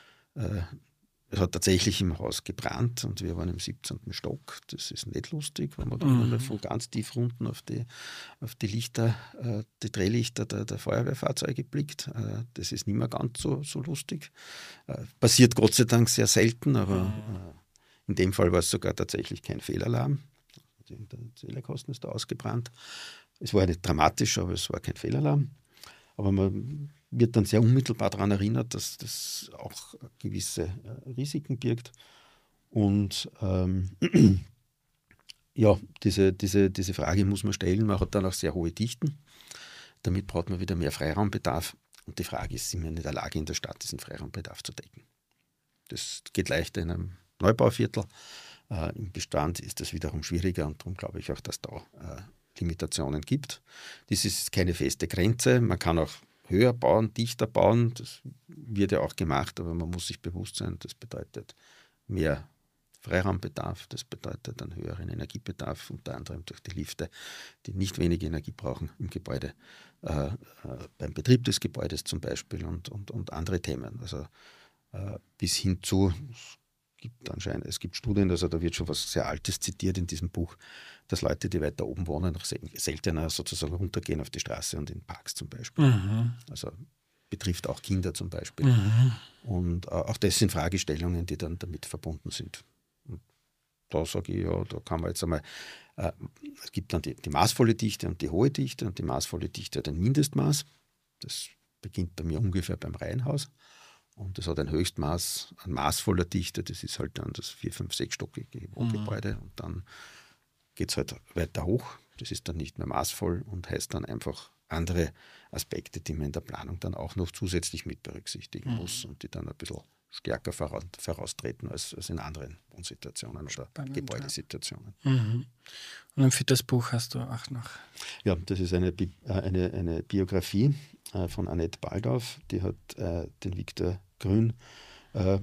Es hat tatsächlich im Haus gebrannt und wir waren im siebzehnten Stock. Das ist nicht lustig, wenn man dann mhm. von ganz tief unten auf die, auf die Lichter, die Drehlichter der, der Feuerwehrfahrzeuge blickt. Das ist nicht mehr ganz so, so lustig. Passiert Gott sei Dank sehr selten, aber mhm. in dem Fall war es sogar tatsächlich kein Fehlalarm. Der Zählerkasten ist da ausgebrannt. Es war nicht dramatisch, aber es war kein Fehlalarm. Aber man wird dann sehr unmittelbar daran erinnert, dass das auch gewisse Risiken birgt. Und ähm, ja, diese, diese, diese Frage muss man stellen. Man hat dann auch sehr hohe Dichten. Damit braucht man wieder mehr Freiraumbedarf. Und die Frage ist, sind wir in der Lage, in der Stadt diesen Freiraumbedarf zu decken? Das geht leichter in einem Neubauviertel. Äh, Im Bestand ist das wiederum schwieriger und darum glaube ich auch, dass da äh, Limitationen gibt. Das ist keine feste Grenze. Man kann auch höher bauen, dichter bauen. Das wird ja auch gemacht, aber man muss sich bewusst sein, das bedeutet mehr Freiraumbedarf, das bedeutet einen höheren Energiebedarf, unter anderem durch die Lifte, die nicht wenig Energie brauchen im Gebäude, äh, äh, beim Betrieb des Gebäudes zum Beispiel und, und, und andere Themen. Also äh, bis hin zu gibt anscheinend, es gibt Studien, also da wird schon was sehr Altes zitiert in diesem Buch, dass Leute, die weiter oben wohnen, seltener sozusagen runtergehen auf die Straße und in Parks zum Beispiel. Mhm. Also betrifft auch Kinder zum Beispiel. Mhm. Und äh, auch das sind Fragestellungen, die dann damit verbunden sind. Und da sage ich, ja, da kann man jetzt einmal, äh, es gibt dann die, die maßvolle Dichte und die hohe Dichte und die maßvolle Dichte hat ein Mindestmaß. Das beginnt bei mir ungefähr beim Reihenhaus. Und das hat ein Höchstmaß an maßvoller Dichte, das ist halt dann das vier, fünf, sechs stockige Wohngebäude. Mhm. Und dann geht es halt weiter hoch. Das ist dann nicht mehr maßvoll und heißt dann einfach andere Aspekte, die man in der Planung dann auch noch zusätzlich mit berücksichtigen mhm. muss und die dann ein bisschen stärker voraus, voraustreten als, als in anderen Wohnsituationen oder Spannend, Gebäudesituationen. Ja. Mhm. Und für das Buch hast du auch noch... Ja, das ist eine, Bi- äh, eine, eine Biografie äh, von Annette Baldauf, die hat äh, den Viktor Grün äh,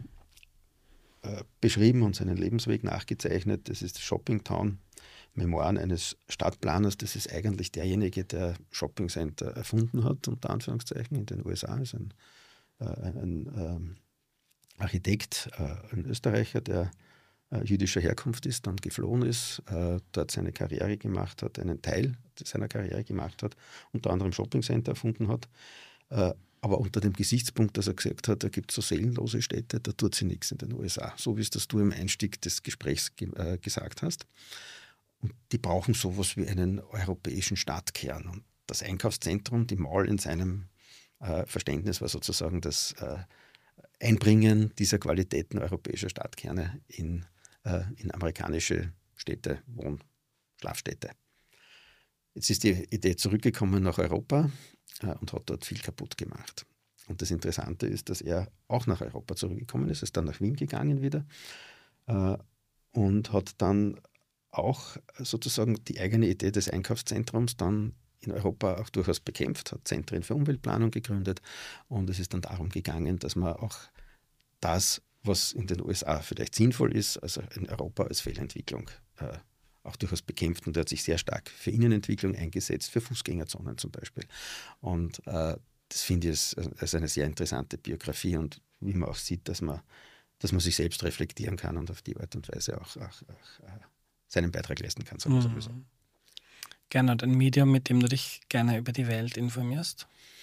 äh, beschrieben und seinen Lebensweg nachgezeichnet. Das ist Shopping Town, Memoiren eines Stadtplaners. Das ist eigentlich derjenige, der Shopping Center erfunden hat, unter Anführungszeichen, in den U S A. Das ist ein, äh, ein, ein ähm, Architekt, äh, ein Österreicher, der äh, jüdischer Herkunft ist, dann geflohen ist, äh, dort seine Karriere gemacht hat, einen Teil seiner Karriere gemacht hat, unter anderem Shopping Center erfunden hat. Äh, aber unter dem Gesichtspunkt, dass er gesagt hat, da gibt es so seelenlose Städte, da tut sie nichts in den U S A, so wie es das du im Einstieg des Gesprächs ge- äh, gesagt hast. Und die brauchen sowas wie einen europäischen Stadtkern. Und das Einkaufszentrum, die Mall in seinem äh, Verständnis war sozusagen das äh, Einbringen dieser Qualitäten europäischer Stadtkerne in, äh, in amerikanische Städte, Wohn-, Schlafstädte. Jetzt ist die Idee zurückgekommen nach Europa äh, und hat dort viel kaputt gemacht. Und das Interessante ist, dass er auch nach Europa zurückgekommen ist, ist dann nach Wien gegangen wieder äh, und hat dann auch sozusagen die eigene Idee des Einkaufszentrums dann in Europa auch durchaus bekämpft, hat Zentren für Umweltplanung gegründet und es ist dann darum gegangen, dass man auch das, was in den U S A vielleicht sinnvoll ist, also in Europa als Fehlentwicklung äh, auch durchaus bekämpft und er hat sich sehr stark für Innenentwicklung eingesetzt, für Fußgängerzonen zum Beispiel. Und äh, das finde ich als, als eine sehr interessante Biografie und wie man auch sieht, dass man, dass man sich selbst reflektieren kann und auf die Art und Weise auch, auch, auch äh, seinen Beitrag leisten kann. Sagen wir mhm. so. Gernot, ein Medium, mit dem du dich gerne über die Welt informierst?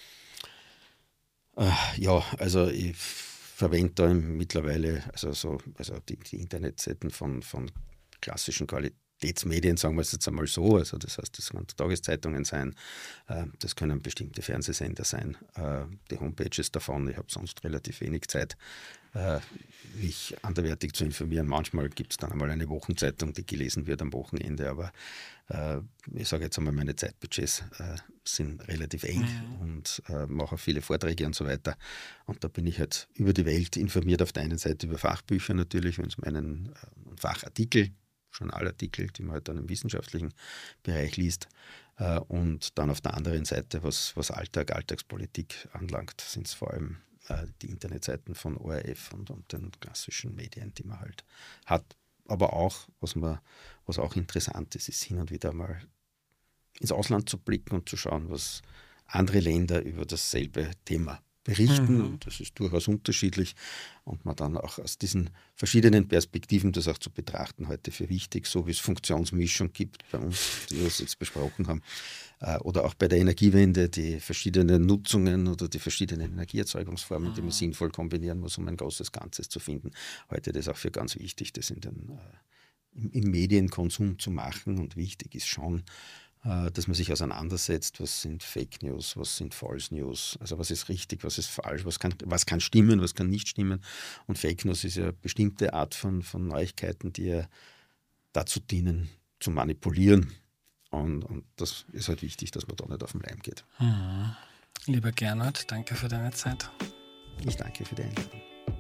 Äh, ja, also ich verwende da mittlerweile also so, also die, die Internetseiten von, von klassischen Qualitätsmedien, sagen wir es jetzt einmal so. Also das heißt, das können Tageszeitungen sein, äh, das können bestimmte Fernsehsender sein, äh, die Homepages davon. Ich habe sonst relativ wenig Zeit, äh, mich anderweitig zu informieren. Manchmal gibt es dann einmal eine Wochenzeitung, die gelesen wird am Wochenende, aber äh, ich sage jetzt einmal, meine Zeitbudgets äh, sind relativ eng mhm. und äh, mache viele Vorträge und so weiter. Und da bin ich halt über die Welt informiert. Auf der einen Seite über Fachbücher natürlich, wenn es um einen äh, Fachartikel, Journalartikel, die man halt dann im wissenschaftlichen Bereich liest. Äh, und dann auf der anderen Seite, was, was Alltag, Alltagspolitik anlangt, sind es vor allem äh, die Internetseiten von O R F und, und den klassischen Medien, die man halt hat. Aber auch, was, man, was auch interessant ist, ist hin und wieder mal ins Ausland zu blicken und zu schauen, was andere Länder über dasselbe Thema berichten. Mhm. Und das ist durchaus unterschiedlich. Und man dann auch aus diesen verschiedenen Perspektiven das auch zu betrachten, heute für wichtig, so wie es Funktionsmischung gibt bei uns, die wir es jetzt besprochen haben. Oder auch bei der Energiewende, die verschiedenen Nutzungen oder die verschiedenen Energieerzeugungsformen, mhm. die man sinnvoll kombinieren muss, um ein großes Ganzes zu finden. Heute das auch für ganz wichtig, das in den, äh, im, im Medienkonsum zu machen. Und wichtig ist schon, äh, dass man sich auseinandersetzt, was sind Fake News, was sind False News, also was ist richtig, was ist falsch, was kann, was kann stimmen, was kann nicht stimmen. Und Fake News ist ja eine bestimmte Art von, von Neuigkeiten, die ja dazu dienen, zu manipulieren. Und, und das ist halt wichtig, dass man da nicht auf den Leim geht. Mhm. Lieber Gernot, danke für deine Zeit. Ich danke für die Einladung.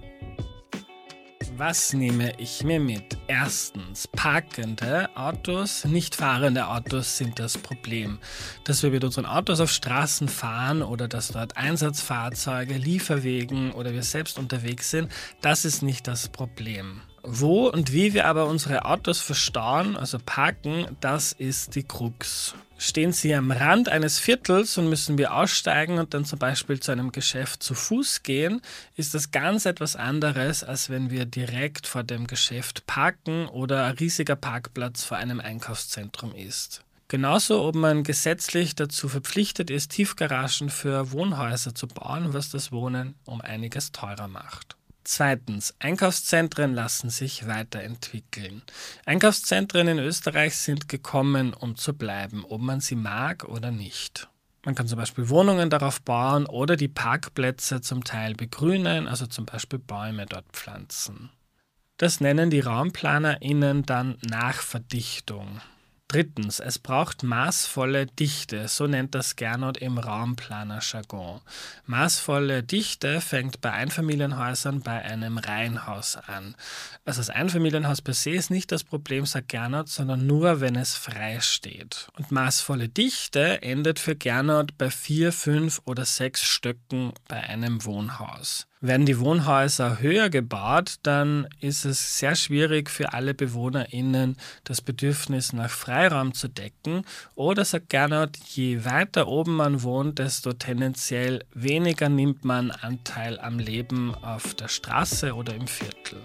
Was nehme ich mir mit? Erstens, parkende Autos, nicht fahrende Autos sind das Problem. Dass wir mit unseren Autos auf Straßen fahren oder dass dort Einsatzfahrzeuge, Lieferwegen oder wir selbst unterwegs sind, das ist nicht das Problem. Wo und wie wir aber unsere Autos verstauen, also parken, das ist die Krux. Stehen sie am Rand eines Viertels und müssen wir aussteigen und dann zum Beispiel zu einem Geschäft zu Fuß gehen, ist das ganz etwas anderes, als wenn wir direkt vor dem Geschäft parken oder ein riesiger Parkplatz vor einem Einkaufszentrum ist. Genauso, ob man gesetzlich dazu verpflichtet ist, Tiefgaragen für Wohnhäuser zu bauen, was das Wohnen um einiges teurer macht. Zweitens, Einkaufszentren lassen sich weiterentwickeln. Einkaufszentren in Österreich sind gekommen, um zu bleiben, ob man sie mag oder nicht. Man kann zum Beispiel Wohnungen darauf bauen oder die Parkplätze zum Teil begrünen, also zum Beispiel Bäume dort pflanzen. Das nennen die RaumplanerInnen dann Nachverdichtung. Drittens, es braucht maßvolle Dichte, so nennt das Gernot im Raumplaner-Jargon. Maßvolle Dichte fängt bei Einfamilienhäusern bei einem Reihenhaus an. Also das Einfamilienhaus per se ist nicht das Problem, sagt Gernot, sondern nur, wenn es frei steht. Und maßvolle Dichte endet für Gernot bei vier, fünf oder sechs Stöcken bei einem Wohnhaus. Werden die Wohnhäuser höher gebaut, dann ist es sehr schwierig für alle BewohnerInnen, das Bedürfnis nach Freiraum zu decken. Oder, sagt Gernot, je weiter oben man wohnt, desto tendenziell weniger nimmt man Anteil am Leben auf der Straße oder im Viertel.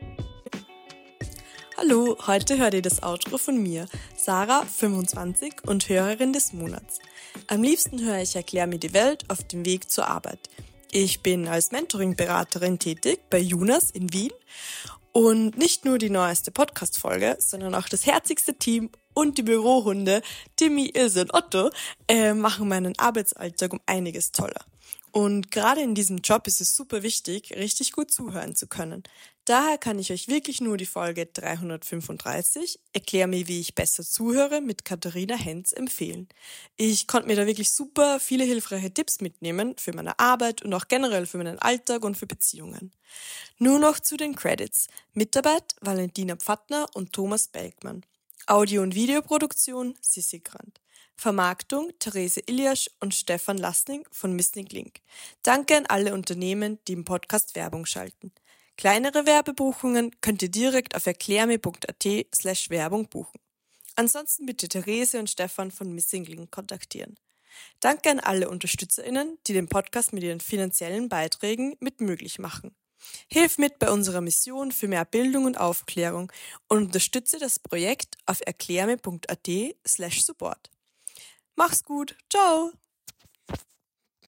Hallo, heute hört ihr das Outro von mir, Sarah, fünfundzwanzig und Hörerin des Monats. Am liebsten höre ich Erklär mir die Welt auf dem Weg zur Arbeit. Ich bin als Mentoring-Beraterin tätig bei Jonas in Wien und nicht nur die neueste Podcast-Folge, sondern auch das herzigste Team und die Bürohunde Timmy, Ilse und Otto äh, machen meinen Arbeitsalltag um einiges toller. Und gerade in diesem Job ist es super wichtig, richtig gut zuhören zu können. Daher kann ich euch wirklich nur die Folge dreihundertfünfunddreißig, Erklär mir, wie ich besser zuhöre, mit Katharina Henz empfehlen. Ich konnte mir da wirklich super viele hilfreiche Tipps mitnehmen für meine Arbeit und auch generell für meinen Alltag und für Beziehungen. Nur noch zu den Credits. Mitarbeit Valentina Pfattner und Thomas Belkmann. Audio- und Videoproduktion Sissi Grant. Vermarktung Therese Iljasch und Stefan Lassning von Missing Link. Danke an alle Unternehmen, die im Podcast Werbung schalten. Kleinere Werbebuchungen könnt ihr direkt auf erklärme punkt at slash Werbung buchen. Ansonsten bitte Therese und Stefan von Missing Link kontaktieren. Danke an alle UnterstützerInnen, die den Podcast mit ihren finanziellen Beiträgen mit möglich machen. Hilf mit bei unserer Mission für mehr Bildung und Aufklärung und unterstütze das Projekt auf erklärme punkt at slash support. Mach's gut, ciao!